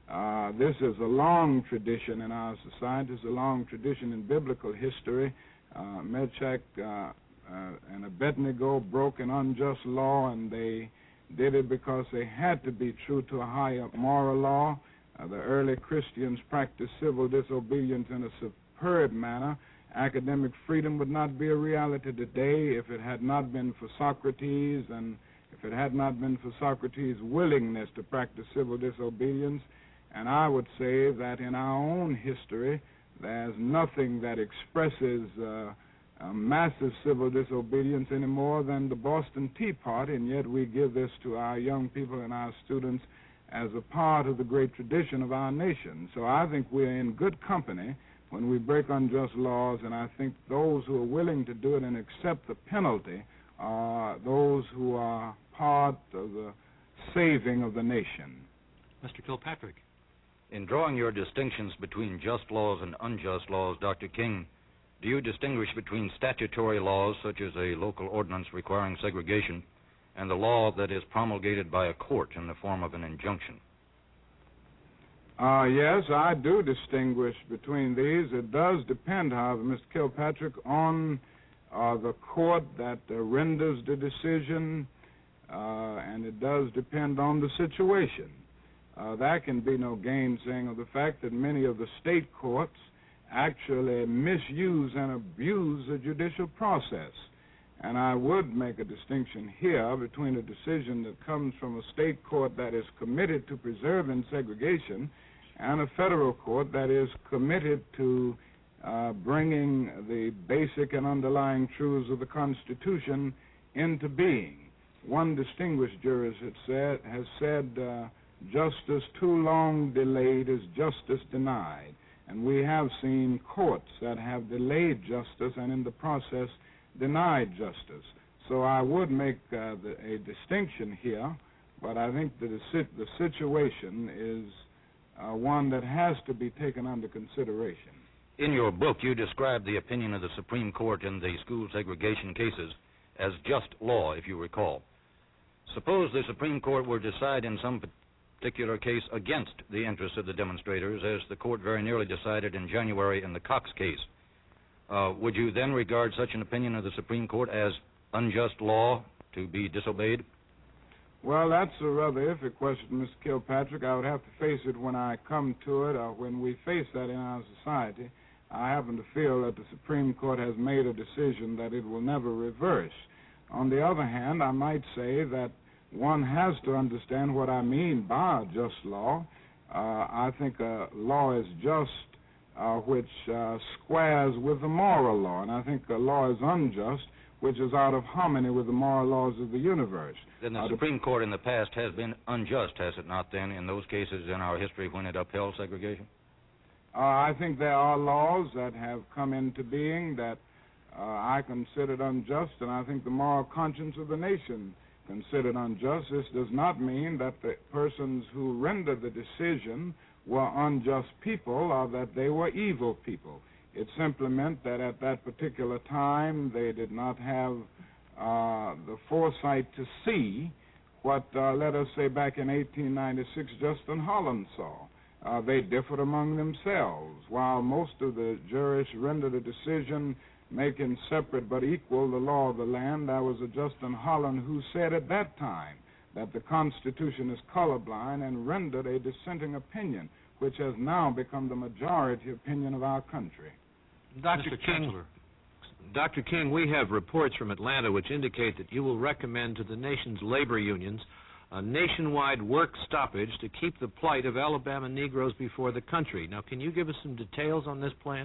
Uh, this is a long tradition in our society. It's a long tradition in biblical history. Uh, Meshach uh, uh, and Abednego broke an unjust law, and they did it because they had to be true to a higher moral law. Uh, the early Christians practiced civil disobedience in a superb manner. Academic freedom would not be a reality today if it had not been for Socrates, and if it had not been for Socrates' willingness to practice civil disobedience. And I would say that in our own history, there's nothing that expresses uh, a massive civil disobedience any more than the Boston Tea Party, and yet we give this to our young people and our students as a part of the great tradition of our nation. So I think we're in good company when we break unjust laws, and I think those who are willing to do it and accept the penalty are those who are part of the saving of the nation. Mister Kilpatrick. In drawing your distinctions between just laws and unjust laws, Doctor King, do you distinguish between statutory laws, such as a local ordinance requiring segregation, and the law that is promulgated by a court in the form of an injunction? Uh, yes, I do distinguish between these. It does depend, however, Mister Kilpatrick, on uh, the court that uh, renders the decision, uh, and it does depend on the situation. Uh, there can be no gainsaying of the fact that many of the state courts actually misuse and abuse the judicial process. And I would make a distinction here between a decision that comes from a state court that is committed to preserving segregation and a federal court that is committed to uh, bringing the basic and underlying truths of the Constitution into being. One distinguished jurist had said, has said, uh, justice too long delayed is justice denied. And we have seen courts that have delayed justice and in the process denied justice. So I would make uh, the, a distinction here, but I think that the, the situation is uh, one that has to be taken under consideration. In your book, you describe the opinion of the Supreme Court in the school segregation cases as just law, if you recall. Suppose the Supreme Court were to decide in some particular case against the interests of the demonstrators, as the court very nearly decided in January in the Cox case. Uh, would you then regard such an opinion of the Supreme Court as unjust law to be disobeyed? Well, that's a rather iffy question, Mister Kilpatrick. I would have to face it when I come to it, or when we face that in our society. I happen to feel that the Supreme Court has made a decision that it will never reverse. On the other hand, I might say that one has to understand what I mean by just law. Uh, I think a law is just uh, which uh, squares with the moral law, and I think a law is unjust which is out of harmony with the moral laws of the universe. Then the uh, Supreme Court in the past has been unjust, has it not, then, in those cases in our history when it upheld segregation? Uh, I think there are laws that have come into being that uh, I considered unjust, and I think the moral conscience of the nation considered unjust. This does not mean that the persons who rendered the decision were unjust people or that they were evil people. It simply meant that at that particular time they did not have uh, the foresight to see what, uh, let us say, back in eighteen ninety-six, Justin Holland saw. Uh, they differed among themselves. While most of the jurists rendered a decision making separate but equal the law of the land, there was a Justin Holland who said at that time that the Constitution is colorblind and rendered a dissenting opinion, which has now become the majority opinion of our country. Doctor King, Doctor King, we have reports from Atlanta which indicate that you will recommend to the nation's labor unions a nationwide work stoppage to keep the plight of Alabama Negroes before the country. Now, can you give us some details on this plan?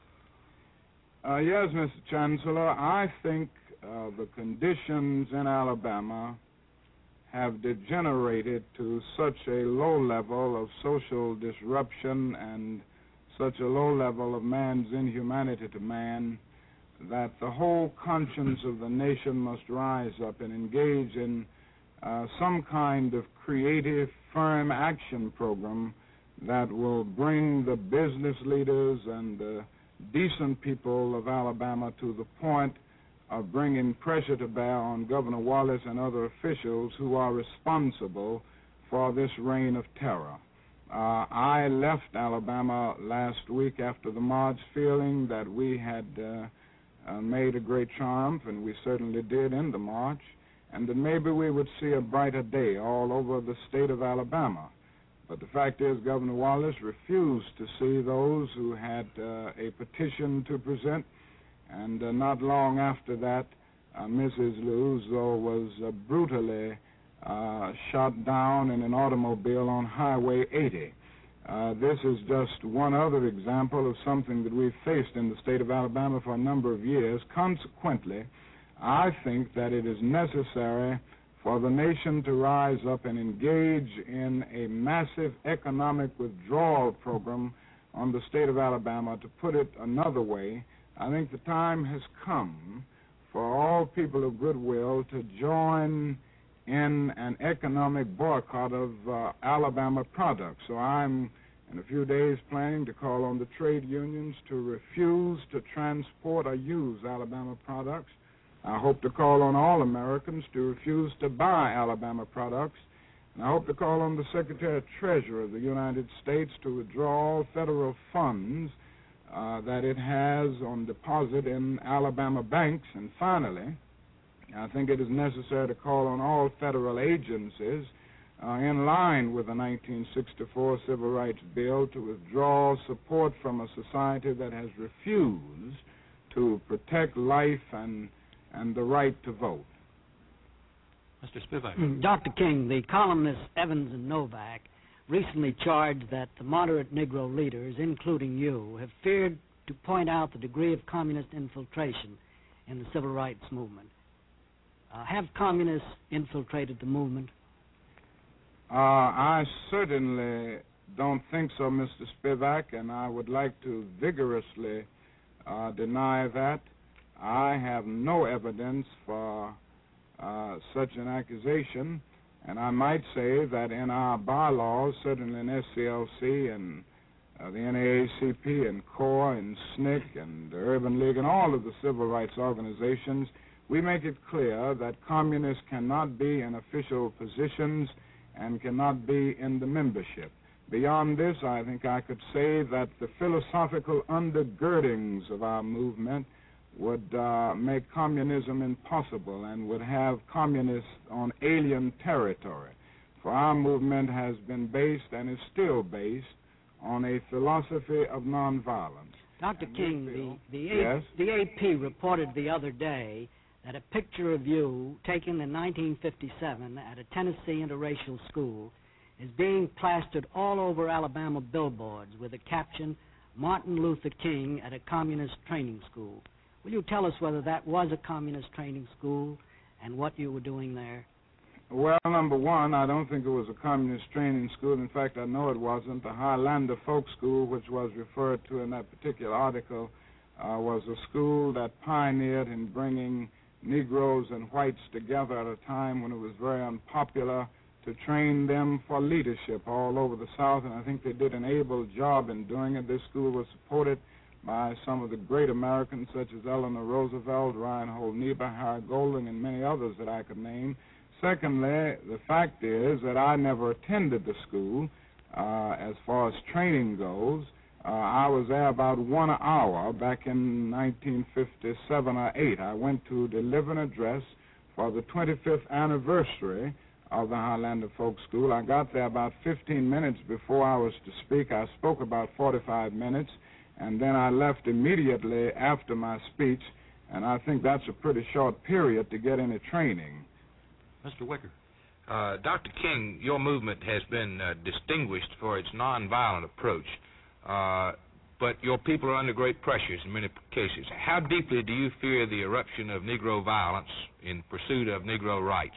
Uh, yes, Mister Chancellor, I think uh, the conditions in Alabama have degenerated to such a low level of social disruption and such a low level of man's inhumanity to man that the whole conscience of the nation must rise up and engage in uh, some kind of creative, firm action program that will bring the business leaders and the decent people of Alabama to the point of bringing pressure to bear on Governor Wallace and other officials who are responsible for this reign of terror. Uh, I left Alabama last week after the march feeling that we had uh, uh, made a great triumph, and we certainly did in the march, and that maybe we would see a brighter day all over the state of Alabama. But the fact is, Governor Wallace refused to see those who had uh, a petition to present, and uh, not long after that, uh, Missus Luzo was uh, brutally uh, shot down in an automobile on Highway eighty. Uh, this is just one other example of something that we've faced in the state of Alabama for a number of years. Consequently, I think that it is necessary for the nation to rise up and engage in a massive economic withdrawal program on the state of Alabama. To put it another way, I think the time has come for all people of goodwill to join in an economic boycott of uh, Alabama products. So I'm, in a few days, planning to call on the trade unions to refuse to transport or use Alabama products. I hope to call on all Americans to refuse to buy Alabama products. And I hope to call on the Secretary of Treasury of the United States to withdraw all federal funds uh, that it has on deposit in Alabama banks. And finally, I think it is necessary to call on all federal agencies uh, in line with the nineteen sixty-four Civil Rights Bill to withdraw support from a society that has refused to protect life and and the right to vote. Mister Spivak. Doctor King, the columnists Evans and Novak recently charged that the moderate Negro leaders, including you, have feared to point out the degree of communist infiltration in the civil rights movement. Uh, have communists infiltrated the movement? Uh, I certainly don't think so, Mister Spivak, and I would like to vigorously uh, deny that. I have no evidence for uh, such an accusation, and I might say that in our bylaws, certainly in S C L C and uh, the N double A C P and CORE and S N C C and the Urban League and all of the civil rights organizations, we make it clear that communists cannot be in official positions and cannot be in the membership. Beyond this, I think I could say that the philosophical undergirdings of our movement would uh, make communism impossible and would have communists on alien territory. For our movement has been based and is still based on a philosophy of nonviolence. Doctor King, the, the, yes? A, the A P reported the other day that a picture of you taken in nineteen fifty-seven at a Tennessee interracial school is being plastered all over Alabama billboards with the caption, Martin Luther King at a communist training school. Will you tell us whether that was a communist training school and what you were doing there? Well, number one, I don't think it was a communist training school. In fact, I know it wasn't. The Highlander Folk School, which was referred to in that particular article, uh, was a school that pioneered in bringing Negroes and whites together at a time when it was very unpopular to train them for leadership all over the South, and I think they did an able job in doing it. This school was supported by some of the great Americans such as Eleanor Roosevelt, Reinhold Niebuhr, Harry Golding, and many others that I could name. Secondly, the fact is that I never attended the school uh, as far as training goes. Uh, I was there about one hour back in nineteen fifty-seven or eight. I went to deliver an address for the twenty-fifth anniversary of the Highlander Folk School. I got there about fifteen minutes before I was to speak. I spoke about forty-five minutes, and then I left immediately after my speech, and I think that's a pretty short period to get any training. Mister Wicker. Uh, Doctor King, your movement has been uh, distinguished for its nonviolent approach, uh, but your people are under great pressures in many cases. How deeply do you fear the eruption of Negro violence in pursuit of Negro rights?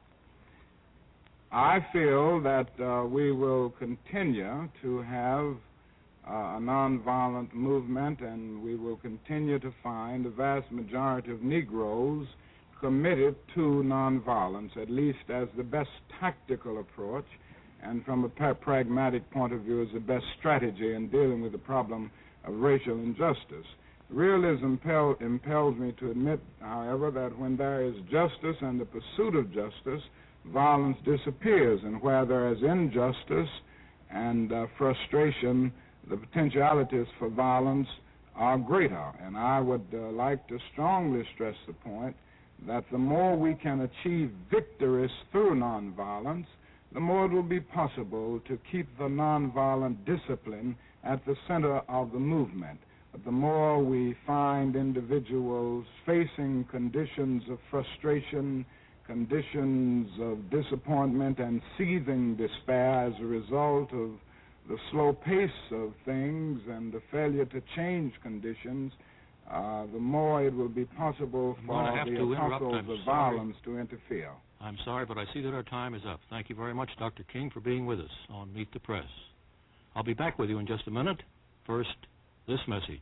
I feel that uh, we will continue to have uh, a nonviolent movement, and we will continue to find the vast majority of Negroes committed to nonviolence, at least as the best tactical approach, and from a pra- pragmatic point of view, as the best strategy in dealing with the problem of racial injustice. Realism impel- impels me to admit, however, that when there is justice and the pursuit of justice, violence disappears, and where there is injustice, and uh, frustration, the potentialities for violence are greater. And I would uh, like to strongly stress the point that the more we can achieve victories through nonviolence, the more it will be possible to keep the nonviolent discipline at the center of the movement. But the more we find individuals facing conditions of frustration, conditions of disappointment and seething despair as a result of the slow pace of things and the failure to change conditions, uh, the more it will be possible for the apostles of violence to interfere. I'm sorry, but I see that our time is up. Thank you very much, Doctor King, for being with us on Meet the Press. I'll be back with you in just a minute. First, this message.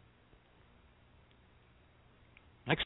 Next.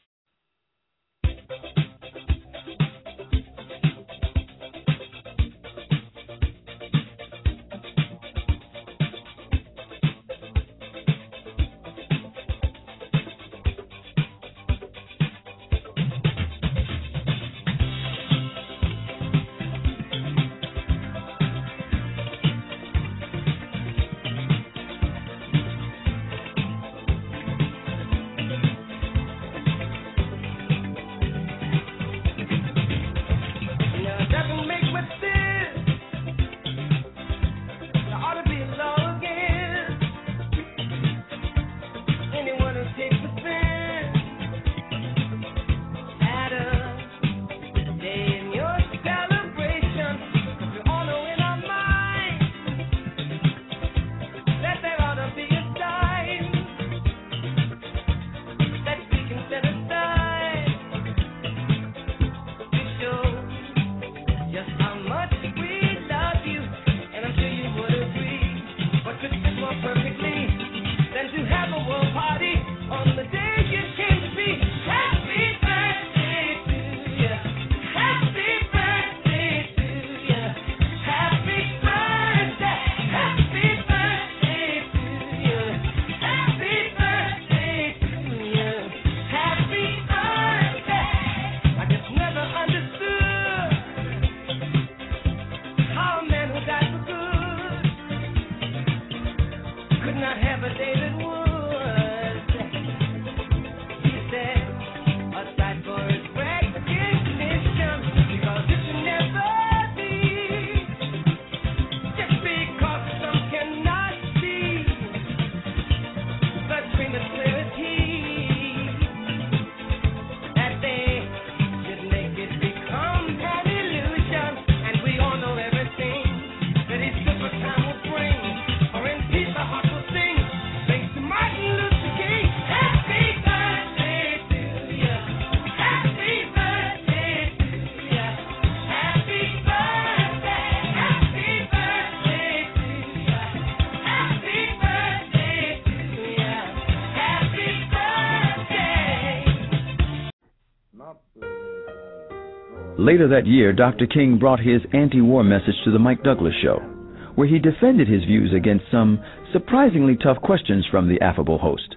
Later that year, Doctor King brought his anti-war message to the Mike Douglas Show, where he defended his views against some surprisingly tough questions from the affable host.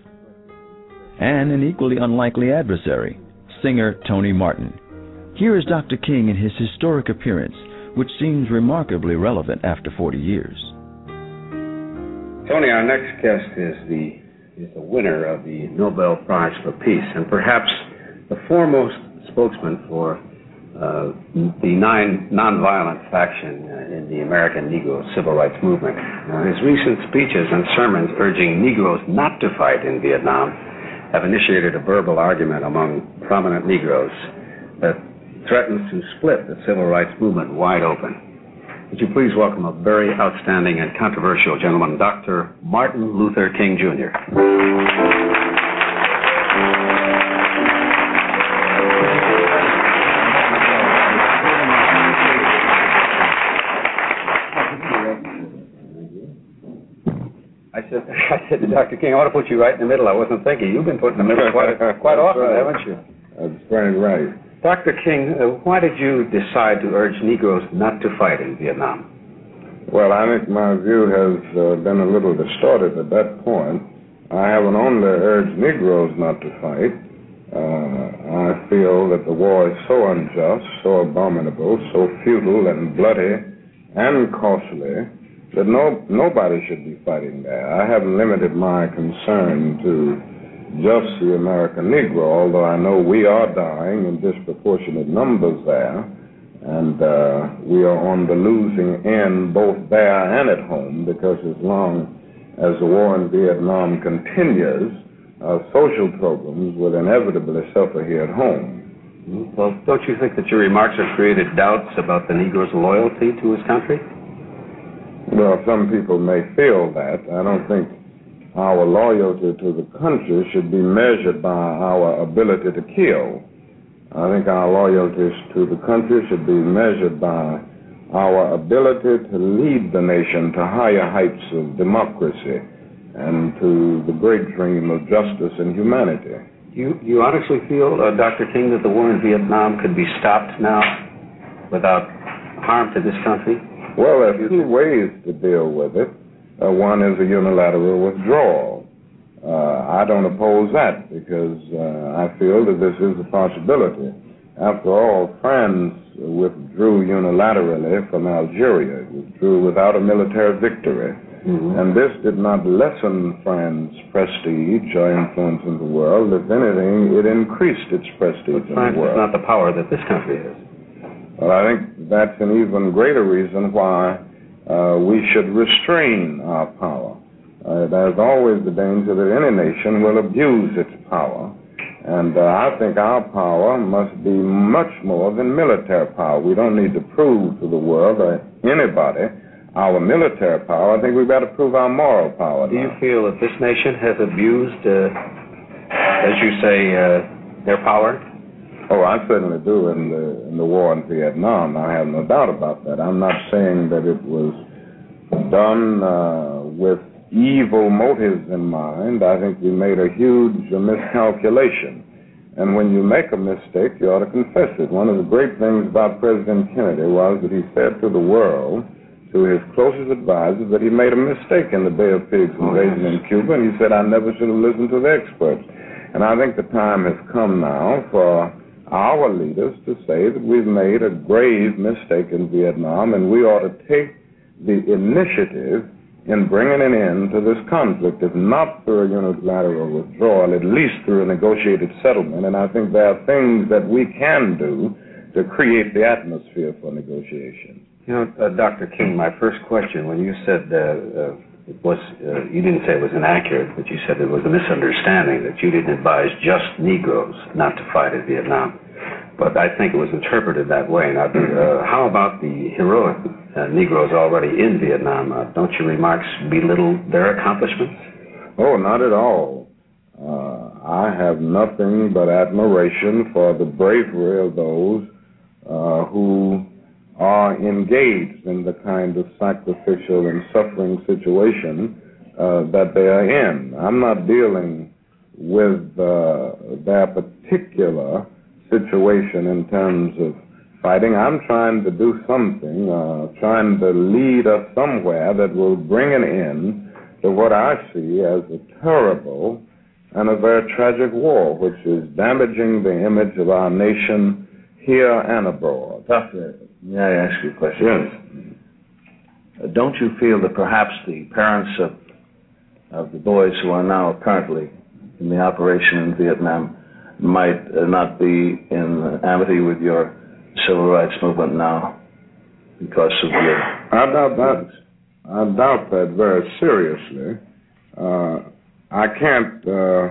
And an equally unlikely adversary, singer Tony Martin. Here is Doctor King in his historic appearance, which seems remarkably relevant after forty years. Tony, our next guest is the is the winner of the Nobel Prize for Peace, and perhaps the foremost spokesman for uh, the nine nonviolent faction uh, in the American Negro civil rights movement. Uh, his recent speeches and sermons urging Negroes not to fight in Vietnam have initiated a verbal argument among prominent Negroes that threatens to split the civil rights movement wide open. Would you please welcome a very outstanding and controversial gentleman, Doctor Martin Luther King, Junior I said, I said to Doctor King, I want to put you right in the middle. I wasn't thinking. You've been put in the middle quite, quite often, right. haven't you? That's very right. Doctor King, uh, why did you decide to urge Negroes not to fight in Vietnam? Well, I think my view has uh, been a little distorted at that point. I haven't only urged Negroes not to fight. Uh, I feel that the war is so unjust, so abominable, so futile and bloody and costly that no nobody should be fighting there. I haven't limited my concern to just the American Negro, although I know we are dying in disproportionate numbers there, and uh, we are on the losing end both there and at home, because as long as the war in Vietnam continues, uh, social programs will inevitably suffer here at home. Well, don't you think that your remarks have created doubts about the Negro's loyalty to his country? Well, some people may feel that. I don't think our loyalty to the country should be measured by our ability to kill. I think our loyalty to the country should be measured by our ability to lead the nation to higher heights of democracy and to the great dream of justice and humanity. You, you honestly feel, uh, Doctor King, that the war in Vietnam could be stopped now without harm to this country? Well, there are two ways to deal with it. Uh, one is a unilateral withdrawal. Uh, I don't oppose that because uh, I feel that this is a possibility. After all, France withdrew unilaterally from Algeria, withdrew without a military victory. Mm-hmm. And this did not lessen France's prestige or influence in the world. If anything, it increased its prestige in France the world. France is not the power that this country is. Well, I think that's an even greater reason why uh, we should restrain our power. Uh, there's always the danger that any nation will abuse its power. And uh, I think our power must be much more than military power. We don't need to prove to the world or anybody our military power. I think we've got to prove our moral power. Do now. you feel that this nation has abused, uh, as you say, uh, their power? Oh, I certainly do in the in the war in Vietnam. I have no doubt about that. I'm not saying that it was done uh, with evil motives in mind. I think we made a huge miscalculation. And when you make a mistake, you ought to confess it. One of the great things about President Kennedy was that he said to the world, to his closest advisors, that he made a mistake in the Bay of Pigs invasion in Cuba, and he said, I never should have listened to the experts. And I think the time has come now for our leaders to say that we've made a grave mistake in Vietnam, and we ought to take the initiative in bringing an end to this conflict, if not through a unilateral withdrawal, at least through a negotiated settlement. And I think there are things that we can do to create the atmosphere for negotiation. You know, uh, Doctor King, my first question, when you said uh, uh, it was, uh, you didn't say it was inaccurate, but you said it was a misunderstanding, that you didn't advise just Negroes not to fight in Vietnam. But I think it was interpreted that way. Now, uh, how about the heroic uh, Negroes already in Vietnam? Uh, don't your remarks belittle their accomplishments? Oh, not at all. Uh, I have nothing but admiration for the bravery of those uh, who are engaged in the kind of sacrificial and suffering situation uh, that they are in. I'm not dealing with uh, their particular situation in terms of fighting. I'm trying to do something, uh, trying to lead us somewhere that will bring an end to what I see as a terrible and a very tragic war, which is damaging the image of our nation here and abroad. Doctor, may I ask you a question? Yes. Uh, don't you feel that perhaps the parents of of the boys who are now currently in the operation in Vietnam might uh, not be in amity with your civil rights movement now because of the... I doubt that. I doubt that very seriously. Uh, I can't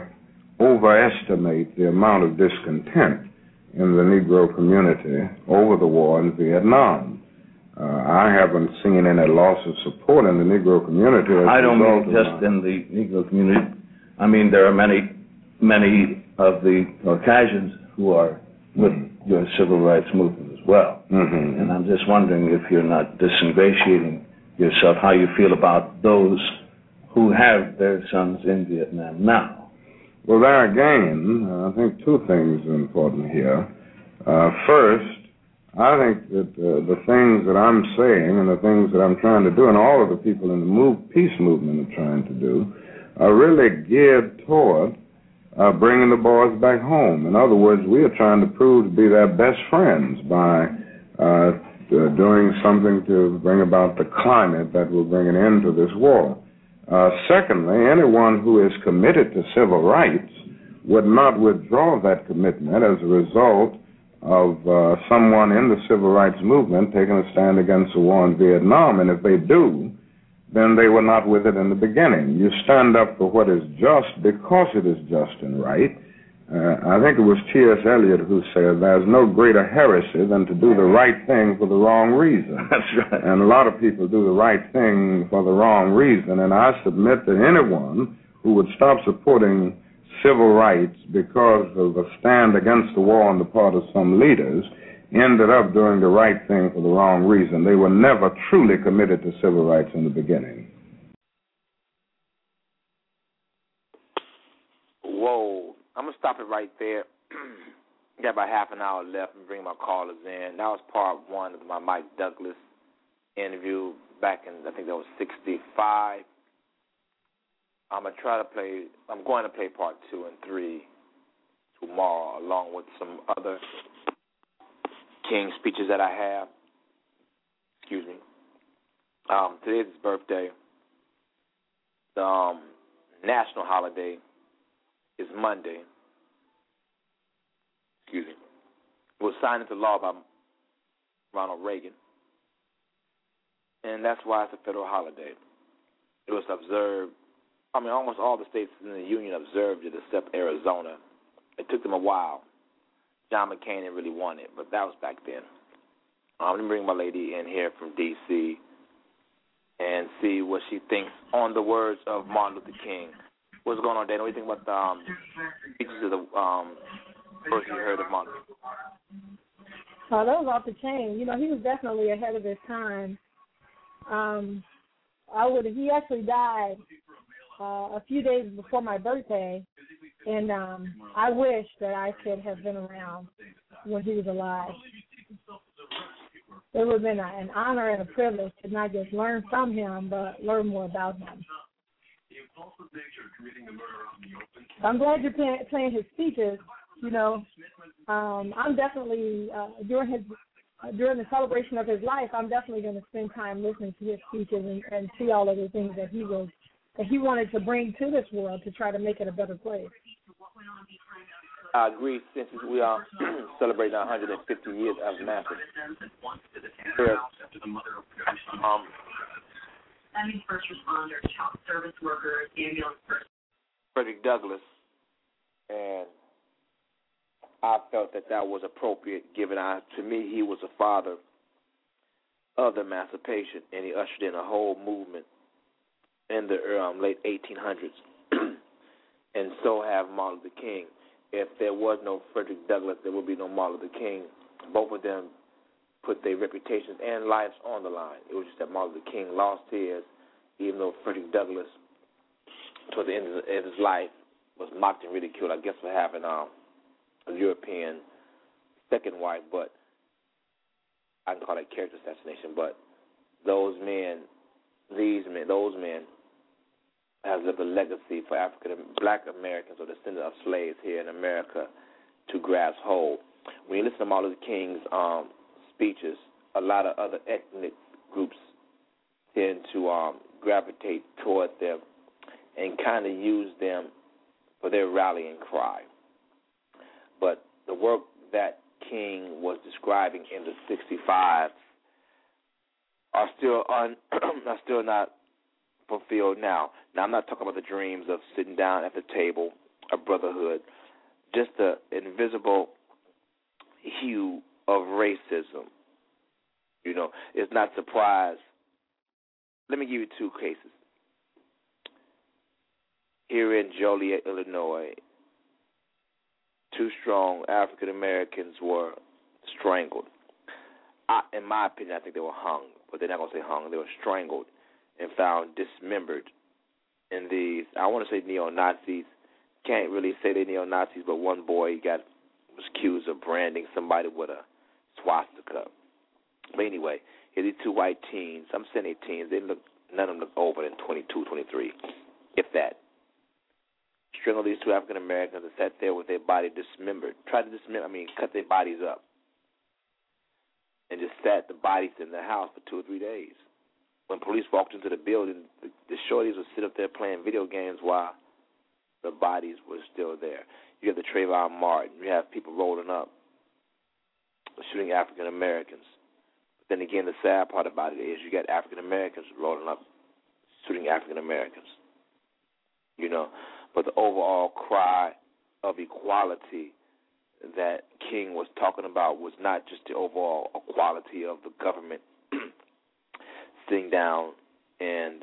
uh, overestimate the amount of discontent in the Negro community over the war in Vietnam. Uh, I haven't seen any loss of support in the Negro community. As I don't mean my... just in the Negro community. I mean there are many, many of the Caucasians who are with mm-hmm. your civil rights movement as well. Mm-hmm. And I'm just wondering if you're not disingratiating yourself, how you feel about those who have their sons in Vietnam now. Well, there again, uh, I think two things are important here. Uh, first, I think that uh, the things that I'm saying and the things that I'm trying to do, and all of the people in the move, peace movement are trying to do, are really geared toward uh, bringing the boys back home. In other words, we are trying to prove to be their best friends by uh, uh, doing something to bring about the climate that will bring an end to this war. Uh, secondly, anyone who is committed to civil rights would not withdraw that commitment as a result of uh, someone in the civil rights movement taking a stand against the war in Vietnam. And if they do, then they were not with it in the beginning. You stand up for what is just because it is just and right. Uh, I think it was T S Eliot who said there's no greater heresy than to do the right thing for the wrong reason. That's right. And a lot of people do the right thing for the wrong reason. And I submit that anyone who would stop supporting civil rights because of a stand against the war on the part of some leaders ended up doing the right thing for the wrong reason. They were never truly committed to civil rights in the beginning. Whoa. I'm going to stop it right there. Got about half an hour left and bring my callers in. That was part one of my Mike Douglas interview back in, I think that was sixty-five. I'm going to try to play, I'm going to play part two and three tomorrow along with some other King speeches that I have. Excuse me. Um, today's his birthday. The um, national holiday is Monday. Excuse me. It was signed into law by Ronald Reagan. And that's why it's a federal holiday. It was observed, I mean, almost all the states in the Union observed it except Arizona. It took them a while. John McCain didn't really want it, but that was back then. I'm going to bring my lady in here from D C and see what she thinks on the words of Martin Luther King. What's going on, Dana? What do you think about the um, speeches of the um, first you heard of Martin? Oh, that was off the chain. You know, he was definitely ahead of his time. Um, I would. He actually died uh, a few days before my birthday, and um, I wish that I could have been around when he was alive. It would have been a, an honor and a privilege to not just learn from him, but learn more about him. I'm glad you're play, playing his speeches. You know, um, I'm definitely uh, during his uh, during the celebration of his life, I'm definitely going to spend time listening to his speeches and, and see all of the things that he was that he wanted to bring to this world to try to make it a better place. I agree. Since we are celebrating one hundred fifty years of Master, um, that means first responders, health service workers, ambulance personnel. Frederick Douglass, and I felt that that was appropriate, given I, to me, he was a father of the emancipation, and he ushered in a whole movement in the um, late eighteen hundreds, and so have Martin Luther King. If there was no Frederick Douglass, there would be no Martin Luther King. Both of them put their reputations and lives on the line. It was just that Martin Luther King lost his, even though Frederick Douglass, toward the end of his life, was mocked and ridiculed, I guess, for having um, a European second wife, but I can call that character assassination. But those men, these men, those men, has left a legacy for African black Americans or descendants of slaves here in America to grasp hold. When you listen to Martin Luther King's um, speeches, a lot of other ethnic groups tend to um, gravitate toward them and kind of use them for their rallying cry. But the work that King was describing in the sixty-five are still un, are still not fulfilled now. Now, I'm not talking about the dreams of sitting down at the table, a brotherhood, just the invisible hue of racism. You know, it's not surprise. Let me give you two cases. Here in Joliet, Illinois, two strong African Americans were strangled. I, in my opinion, I think they were hung, but they're not going to say hung. They were strangled and found dismembered in these, I want to say neo-Nazis. Can't really say they're neo-Nazis, but one boy got was accused of branding somebody with a swastika. But anyway, here these two white teens, I'm saying they teens, they look, none of them look older than twenty-two, twenty-three, if that. Strangled these two African Americans and sat there with their body dismembered. Tried to dismember, I mean, cut their bodies up. and just sat the bodies in their house for two or three days. When police walked into the building, the, the shorties would sit up there playing video games while the bodies were still there. You have the Trayvon Martin. You have people rolling up, shooting African Americans. But then again, the sad part about it is you got African Americans rolling up, shooting African Americans. You know, but the overall cry of equality that King was talking about was not just the overall equality of the government sitting down and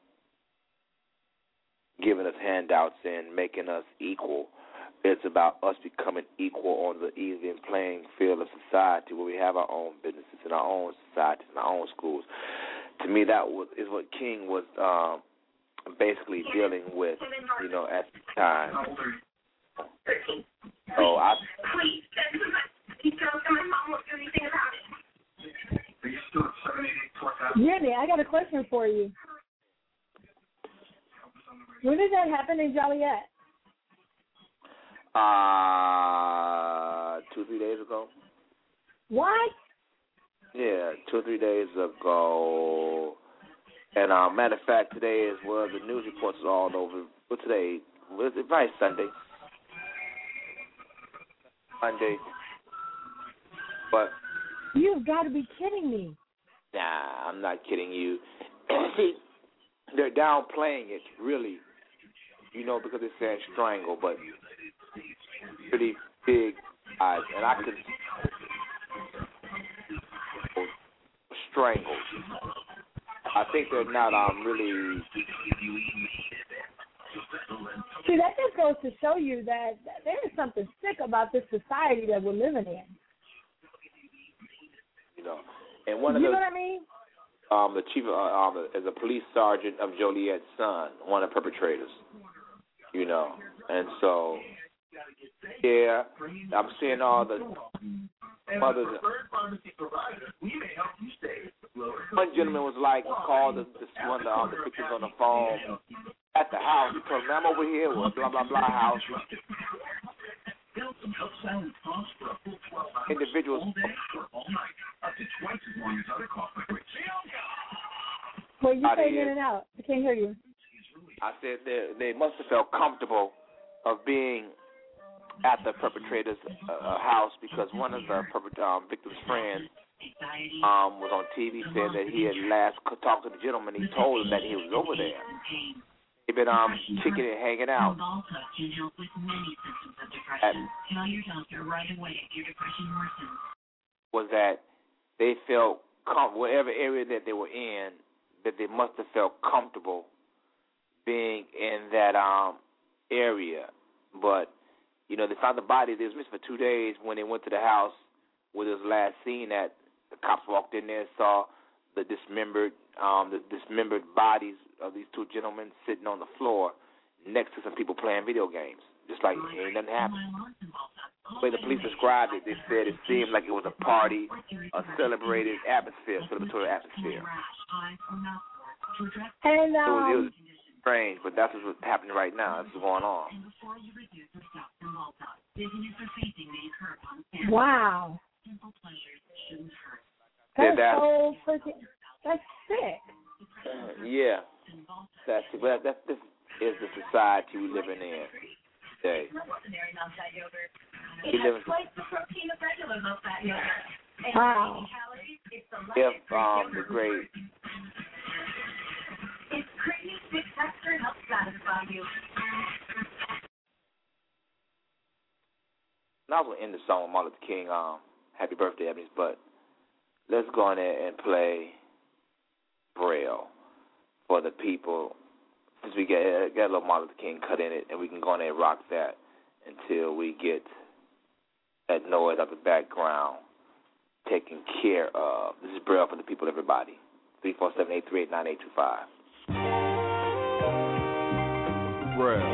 giving us handouts and making us equal. It's about us becoming equal on the even playing field of society, where we have our own businesses and our own societies and our own schools. To me, that was, is what King was um, basically dealing with, you know, at the time. So I. Jimmy, I got a question for you. When did that happen in Joliet? Uh, two, three days ago. What? Yeah, two or three days ago. And uh, matter of fact, today is where the news reports are all over. But today, was it right Sunday? Monday. But you've got to be kidding me. Nah, I'm not kidding you. See, they're downplaying it, really. You know, because they're saying strangle, but pretty big eyes, and I could strangle. I think they're not um really. See, that just goes to show you that there is something sick about this society that we're living in. You know, and one of you the, know what I mean? Um, the chief, uh, um, is a police sergeant of Joliet's son, one of the perpetrators. You know, and so yeah, I'm seeing all the mothers. One gentleman was like, called the, the one of the, um, the victims on the phone at the house. He told me, I'm over here with blah blah blah house. Individuals. Well, you say in and out. I can't hear you. I said they they must have felt comfortable of being at the perpetrator's uh, house, because one of the perpet- um, victim's friends um, was on T V, said that he had last talked to the gentleman. He told him that he was over there. He'd been um, kicking and hanging out. At, was that they felt com- whatever area that they were in, that they must have felt comfortable being in that um, area. But, you know, they found the body. They was missing for two days. When they went to the house where it was last seen at, the cops walked in there and saw the dismembered, um, the dismembered bodies of these two gentlemen sitting on the floor next to some people playing video games, just like ain't nothing happened. The way the police described it, they said it seemed like it was a party, a celebrated atmosphere, celebratory atmosphere. And um, it, was, it was strange, but that's what's happening right now. That's what's going on. Wow. Yeah, That's so freaking, that's sick. Uh, yeah. That's, well, that's, this is the society we're living in today. We live in, wow. if um, the great Now I was going to end the song with Martin Luther King, um, Happy Birthday, Ebony, but let's go on there and play Braille for the people, since we get, get a little Martin Luther King cut in it, and we can go on there and rock that until we get that noise out the background taken care of. This is Braille for the people, everybody. three four seven, eight three eight, nine eight two five. Braille.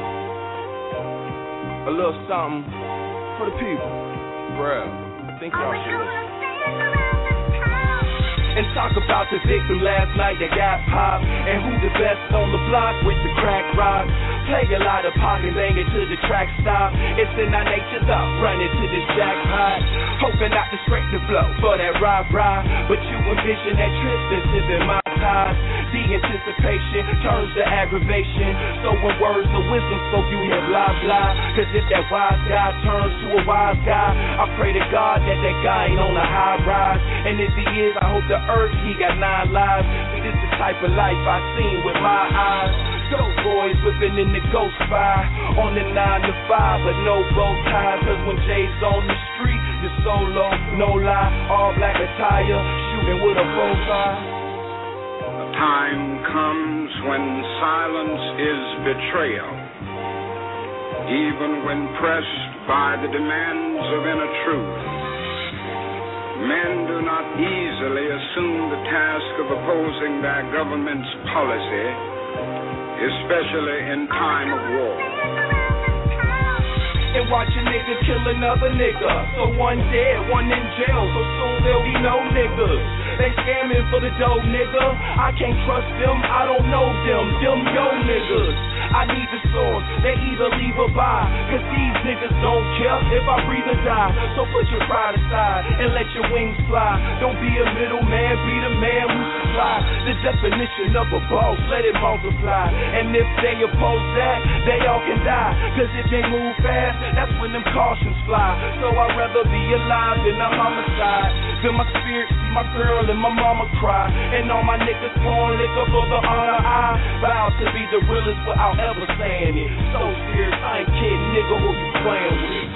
A little something for the people. Braille. I think y'all should listen. And talk about the victim last night that got popped, and who the best on the block with the crack rock. Play a lot of pocket banging to the track stop. It's in our nature up, running to this jackpot. Hoping not to scrape the flow for that rah-rah. But you envision that trip that's in my ties. The anticipation turns to aggravation. So when words of wisdom spoke, you hear blah blah. Cause if that wise guy turns to a wise guy, I pray to God that that guy ain't on a high rise. And if he is, I hope the earth he got nine lives. See, this the type of life I seen with my eyes. Dope boys whipping in the ghost fire on the nine to five, but no bow ties. Cause when Jay's on the street, you're solo, no lie, all black attire, shooting with a bow tie. A time comes when silence is betrayal, even when pressed by the demands of inner truth. Men do not easily assume the task of opposing their government's policy, especially in time of war. And watch a nigga kill another nigga. So one dead, one in jail, so soon there'll be no niggas. They scamming for the dough, nigga. I can't trust them, I don't know them. Them yo niggas. I need the source, they either leave or buy. Cause these niggas don't care if I breathe or die. So put your pride aside and let your wings fly. Don't be a middleman, be the man who supply the definition of a boss, let it multiply. And if they oppose that, they all can die. Cause if they move fast, that's when them cautions fly. So I'd rather be alive than a homicide. Feel my spirit, see my girl and my mama cry. And all my niggas pouring liquor for the honor. I vow to be the realest without ever saying it. So serious, I ain't kidding, nigga, who you playing with?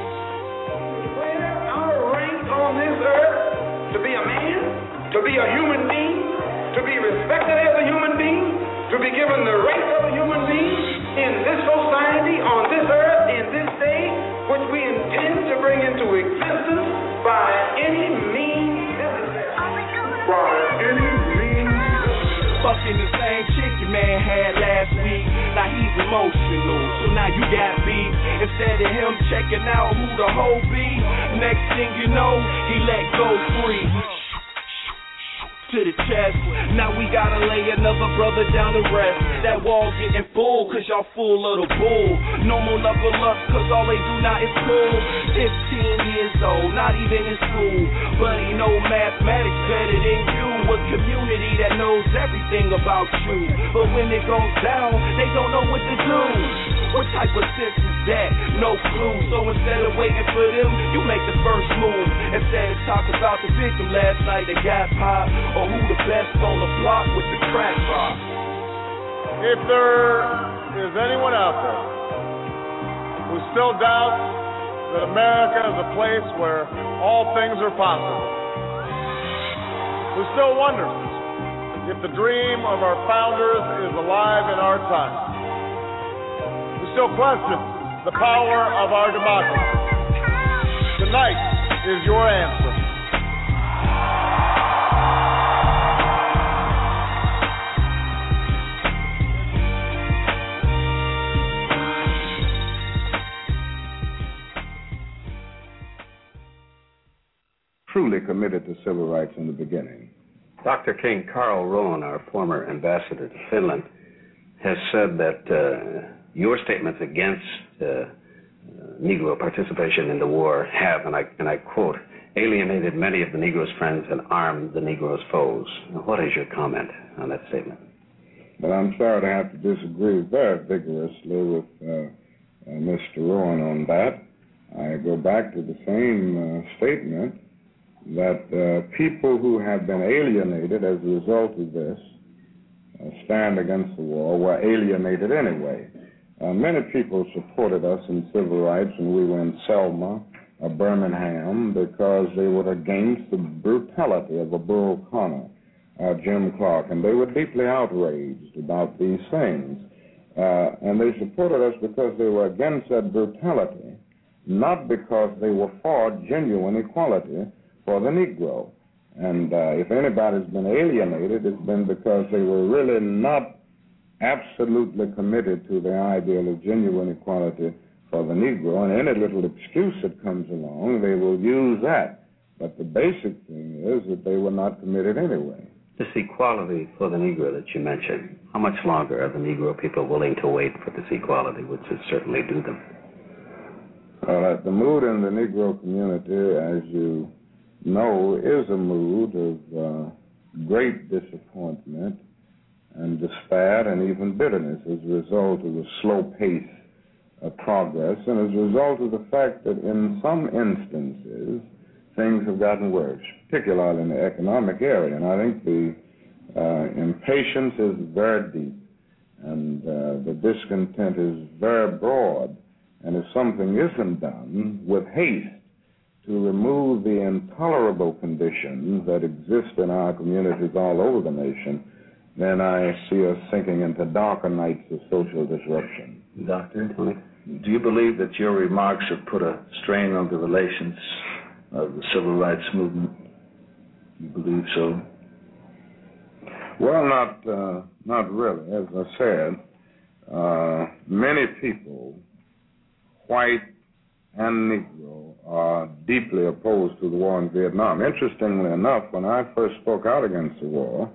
Our rank on this earth, to be a man, to be a human being, to be respected as a human being, to be given the rights of a human being in this society, on this earth, in this day, which we intend to bring into existence by any means necessary. By any means necessary. Fucking the same chick your man had last week. Now he's emotional, so now you got beef. Instead of him checking out who the hoe be, next thing you know, he let go free. To the chest, now we gotta lay another brother down to rest. That wall getting full, cause y'all full of the bull. No more love or lust, cause all they do now is pull. Fifteen years old, not even in school, but he know mathematics better than you. A community that knows everything about you, but when it goes down, they don't know what to do. What type of sense is that? No clue. So instead of waiting for them, you make the first move. Instead of talk about the victim last night that got popped, or who the best on the block with the crack rock. If there is anyone out there who still doubts that America is a place where all things are possible, who still wonders if the dream of our founders is alive in our time, who still questions the power of our democracy, tonight is your answer. Truly committed to civil rights in the beginning. Doctor King, Carl Rowan, our former ambassador to Finland, has said that uh, your statements against uh, uh, Negro participation in the war have, and I, and I quote, alienated many of the Negro's friends and armed the Negro's foes. Now, what is your comment on that statement? Well, I'm sorry to have to disagree very vigorously with uh, uh, Mister Rowan on that. I go back to the same uh, statement that uh, people who have been alienated as a result of this uh, stand against the war were alienated anyway. Uh, many people supported us in civil rights when we were in Selma or Birmingham because they were against the brutality of a Bull Connor, uh, Jim Clark, and they were deeply outraged about these things. Uh, and they supported us because they were against that brutality, not because they were for genuine equality for the Negro. And uh, if anybody's been alienated, it's been because they were really not absolutely committed to the ideal of genuine equality for the Negro. And any little excuse that comes along, they will use that. But the basic thing is that they were not committed anyway. This equality for the Negro that you mentioned, how much longer are the Negro people willing to wait for this equality, which is certainly due them? Well, the mood in the Negro community, as you know, is a mood of uh, great disappointment and despair and even bitterness as a result of the slow pace of progress and as a result of the fact that in some instances things have gotten worse, particularly in the economic area. And I think the uh, impatience is very deep and uh, the discontent is very broad. And if something isn't done with haste to remove the intolerable conditions that exist in our communities all over the nation, then I see us sinking into darker nights of social disruption. Doctor Tony, do you believe that your remarks have put a strain on the relations of the civil rights movement? You believe so? Well, not uh, not really. As I said, uh, many people, white and Negro, are deeply opposed to the war in Vietnam. Interestingly enough, when I first spoke out against the war,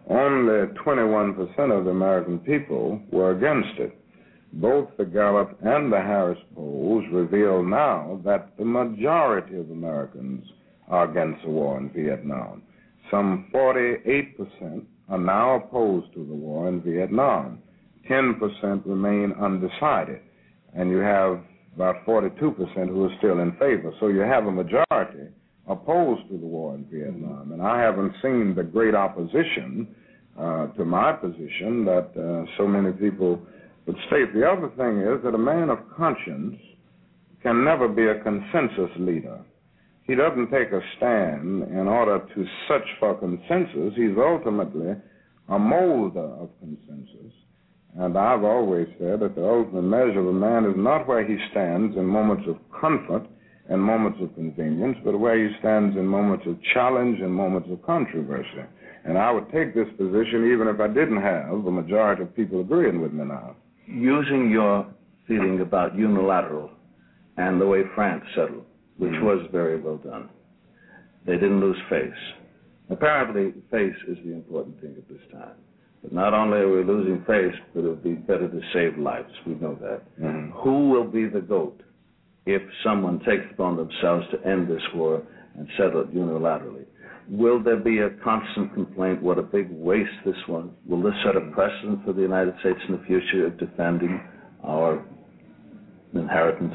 only twenty-one percent of the American people were against it. Both the Gallup and the Harris polls reveal now that the majority of Americans are against the war in Vietnam. Some forty-eight percent are now opposed to the war in Vietnam. ten percent remain undecided. And you have about forty-two percent who are still in favor. So you have a majority opposed to the war in Vietnam. And I haven't seen the great opposition uh, to my position that uh, so many people would state. The other thing is that a man of conscience can never be a consensus leader. He doesn't take a stand in order to search for consensus. He's ultimately a molder of consensus. And I've always said that the ultimate measure of a man is not where he stands in moments of comfort and moments of convenience, but where he stands in moments of challenge and moments of controversy. And I would take this position even if I didn't have a majority of people agreeing with me now. Using your feeling about unilateral and the way France settled, which mm-hmm. was very well done, they didn't lose face. Apparently, face is the important thing at this time. But not only are we losing face, but it would be better to save lives. We know that. Mm-hmm. Who will be the GOAT if someone takes it upon themselves to end this war and settle it unilaterally? Will there be a constant complaint, what a big waste this was? Will this set a precedent for the United States in the future of defending our inheritance,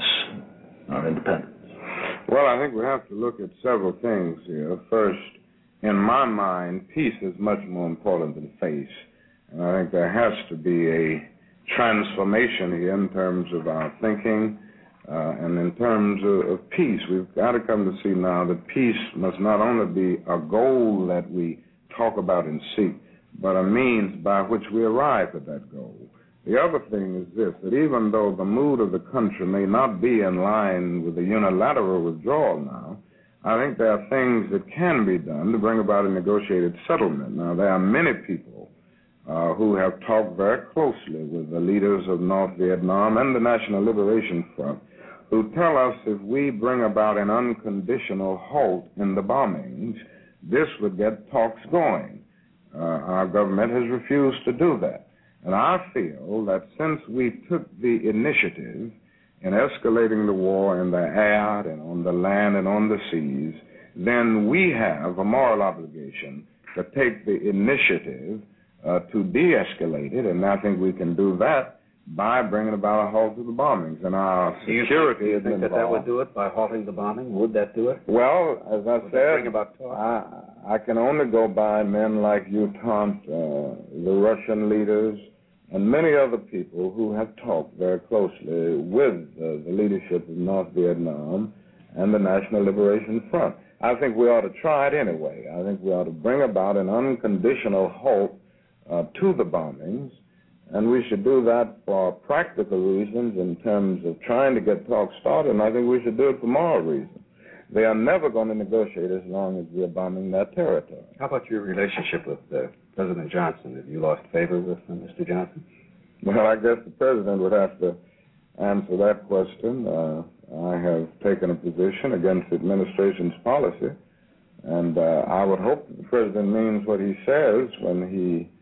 our independence? Well, I think we have to look at several things here. First, in my mind, peace is much more important than face. And I think there has to be a transformation here in terms of our thinking uh, and in terms of, of peace. We've got to come to see now that peace must not only be a goal that we talk about and seek, but a means by which we arrive at that goal. The other thing is this, that even though the mood of the country may not be in line with the unilateral withdrawal now, I think there are things that can be done to bring about a negotiated settlement. Now, there are many people uh, who have talked very closely with the leaders of North Vietnam and the National Liberation Front who tell us if we bring about an unconditional halt in the bombings, this would get talks going. Uh, our government has refused to do that. And I feel that since we took the initiative in escalating the war in the air and on the land and on the seas, then we have a moral obligation to take the initiative uh, to de-escalate it, and I think we can do that by bringing about a halt to the bombings. And our security is involved. Do you think that that would do it, by halting the bombing? Would that do it? Well, as I would said, bring about I, I can only go by men like U T A N T, uh, the Russian leaders, and many other people who have talked very closely with uh, the leadership of North Vietnam and the National Liberation Front. I think we ought to try it anyway. I think we ought to bring about an unconditional halt uh, to the bombings, and we should do that for practical reasons in terms of trying to get talks started, and I think we should do it for moral reasons. They are never going to negotiate as long as we're bombing their territory. How about your relationship with uh, President Johnson? Have you lost favor with uh, Mister Johnson? Well, I guess the president would have to answer that question. Uh, I have taken a position against the administration's policy, and uh, I would hope that the president means what he says when he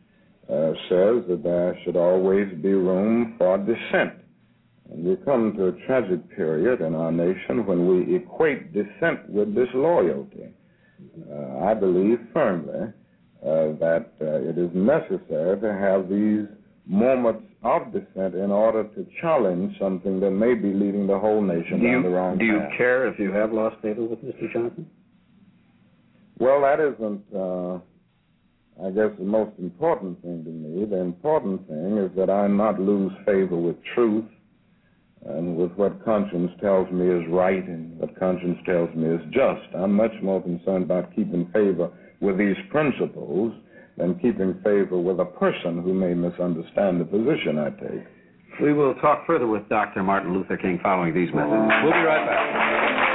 uh, says that there should always be room for dissent. And we come to a tragic period in our nation when we equate dissent with disloyalty. Uh, I believe firmly uh, that uh, it is necessary to have these moments of dissent in order to challenge something that may be leading the whole nation do down you, the wrong do path. you care if you have lost favor with Mister Johnson? Well, that isn't, uh, I guess, the most important thing to me. The important thing is that I not lose favor with truth and with what conscience tells me is right and what conscience tells me is just. I'm much more concerned about keeping favor with these principles than keeping favor with a person who may misunderstand the position I take. We will talk further with Doctor Martin Luther King following these messages. We'll be right back.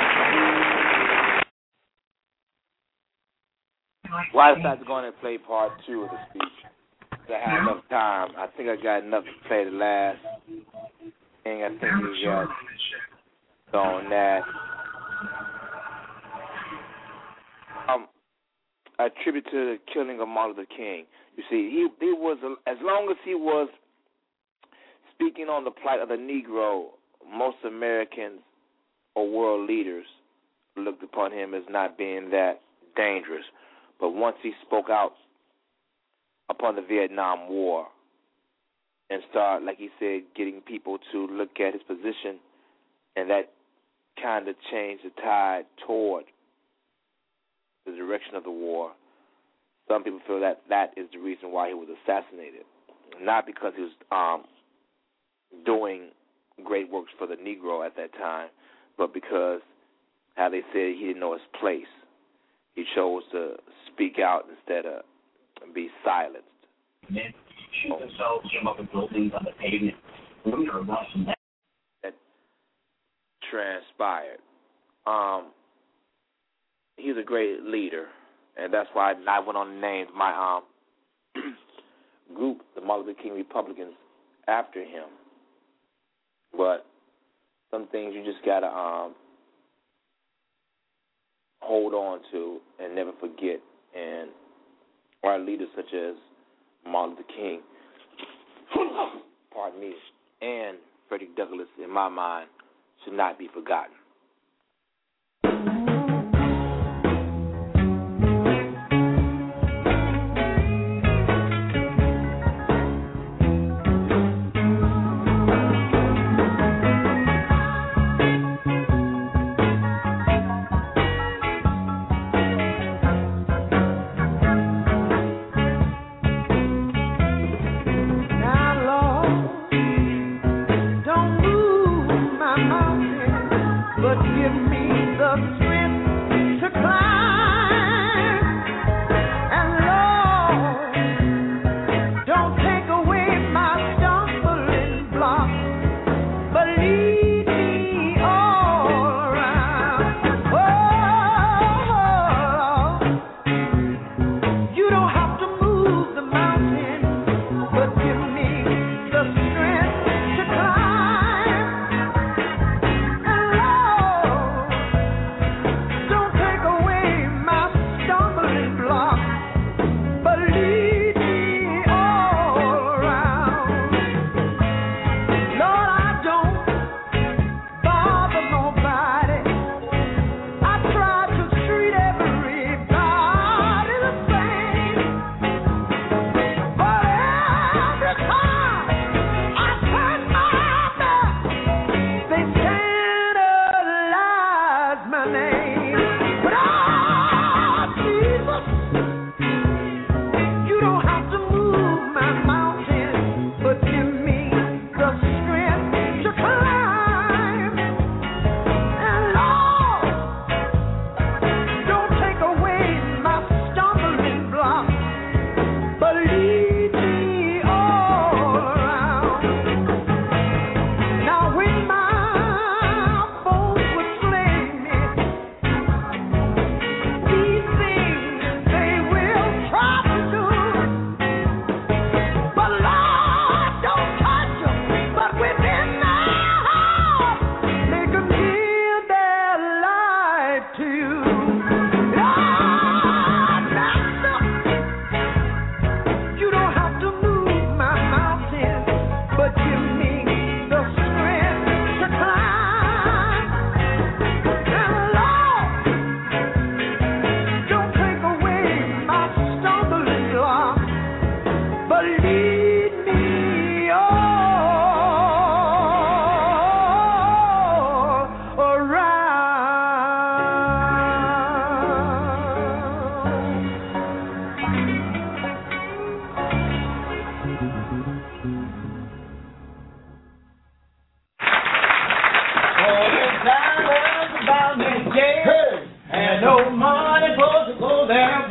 Well, I decided to go on and play part two of the speech. I had enough time. I think I got enough to play the last thing. I think we got on that. Um, a tribute to the killing of Martin Luther King. You see, he, he was, as long as he was speaking on the plight of the Negro, most Americans or world leaders looked upon him as not being that dangerous. But once he spoke out upon the Vietnam War and started, like he said, getting people to look at his position, and that kind of changed the tide toward the direction of the war, some people feel that that is the reason why he was assassinated. Not because he was um, doing great works for the Negro at that time, but because, how they said, he didn't know his place. He chose to speak out instead of be silenced. Men shoot themselves, jump up in buildings on the pavement. Women are watching that. That transpired. Um, he was a great leader, and that's why I went on to name my um, group, the Martin Luther King Republicans, after him. But some things you just gotta um, hold on to and never forget. And our leaders such as Martin Luther King, pardon me, and Frederick Douglass, in my mind, should not be forgotten. Don't move my mountain.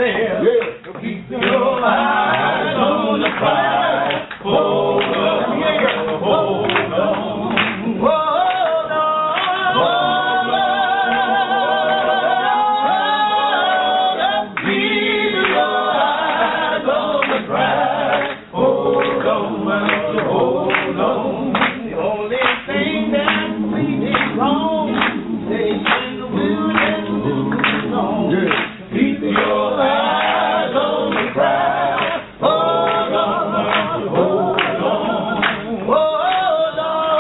there. Yeah. Keep your eyes on the prize. Hold on, yeah. Hold on. Hold on. Hold on. Keep your eyes on the prize. Hold on, man. Hold on. The only thing that we did wrong, they in the wilderness moving on. Yeah. Keep your eyes on the prize. Hold on, man. Hold on. Hold on.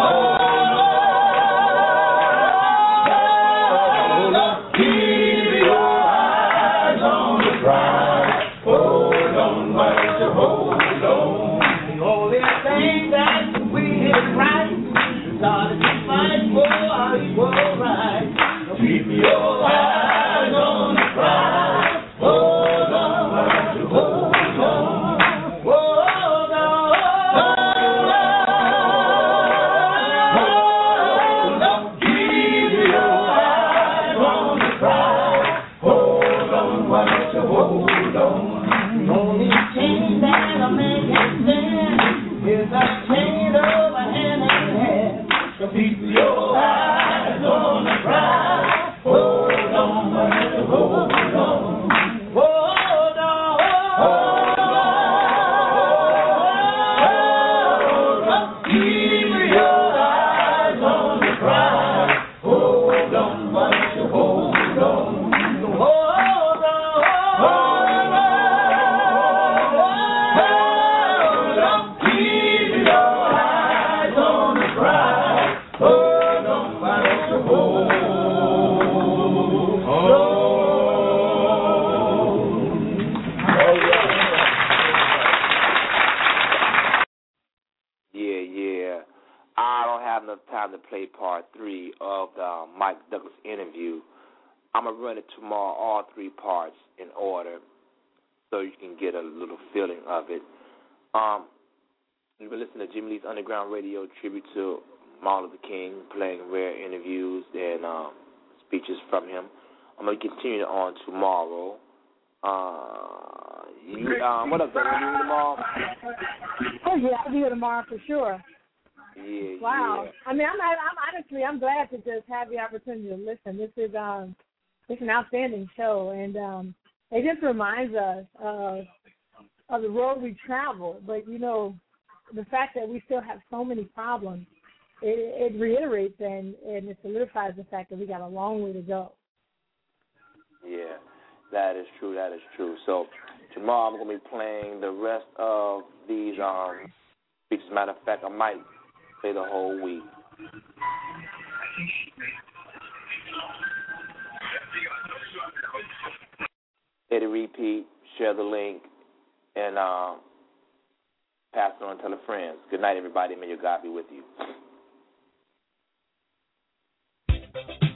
Hold on. Keep your eyes on the prize. Hold on, man. Hold on. The only thing that we did right, started to fight for our equal rights. Keep your eyes on the prize. Hold on, man. Hold on. Hold on. Hold on. Keep your eyes on the prize. Hold on, man. Hold on. The only thing that a man can stand is a chain over hand in hand. So keep your eyes on the prize. Hold on, man. Hold on. Hold on. Hold on. Keep your eyes on the prize. Hold on, man. Hold on. Hold on. Hold on. Keep your eyes on the prize. Hold on, man. Hold on. Yeah, yeah. I don't have enough time to play part three of the Mike Douglas interview. I'm going to run it tomorrow, all three parts in order, so you can get a little feeling of it. Um, you've been listening to Jimmy Lee's Underground Radio tribute to Martin Luther King, playing rare interviews and um, speeches from him. I'm going to continue on tomorrow. Uh, you, um, what up, Doug? You doing tomorrow? Oh yeah, I'll be here tomorrow for sure. Yeah, Wow. yeah. I mean, I'm, I'm honestly, I'm glad to just have the opportunity to listen. This is um, it's an outstanding show, and um, it just reminds us of of the road we travel. But you know, the fact that we still have so many problems, it, it reiterates and and it solidifies the fact that we got a long way to go. Yeah, that is true. That is true. So tomorrow I'm going to be playing the rest of these um speeches. Matter of fact, I might play the whole week. Hit a repeat, share the link, and um, pass it on, tell a friend. Good night, everybody. May your God be with you.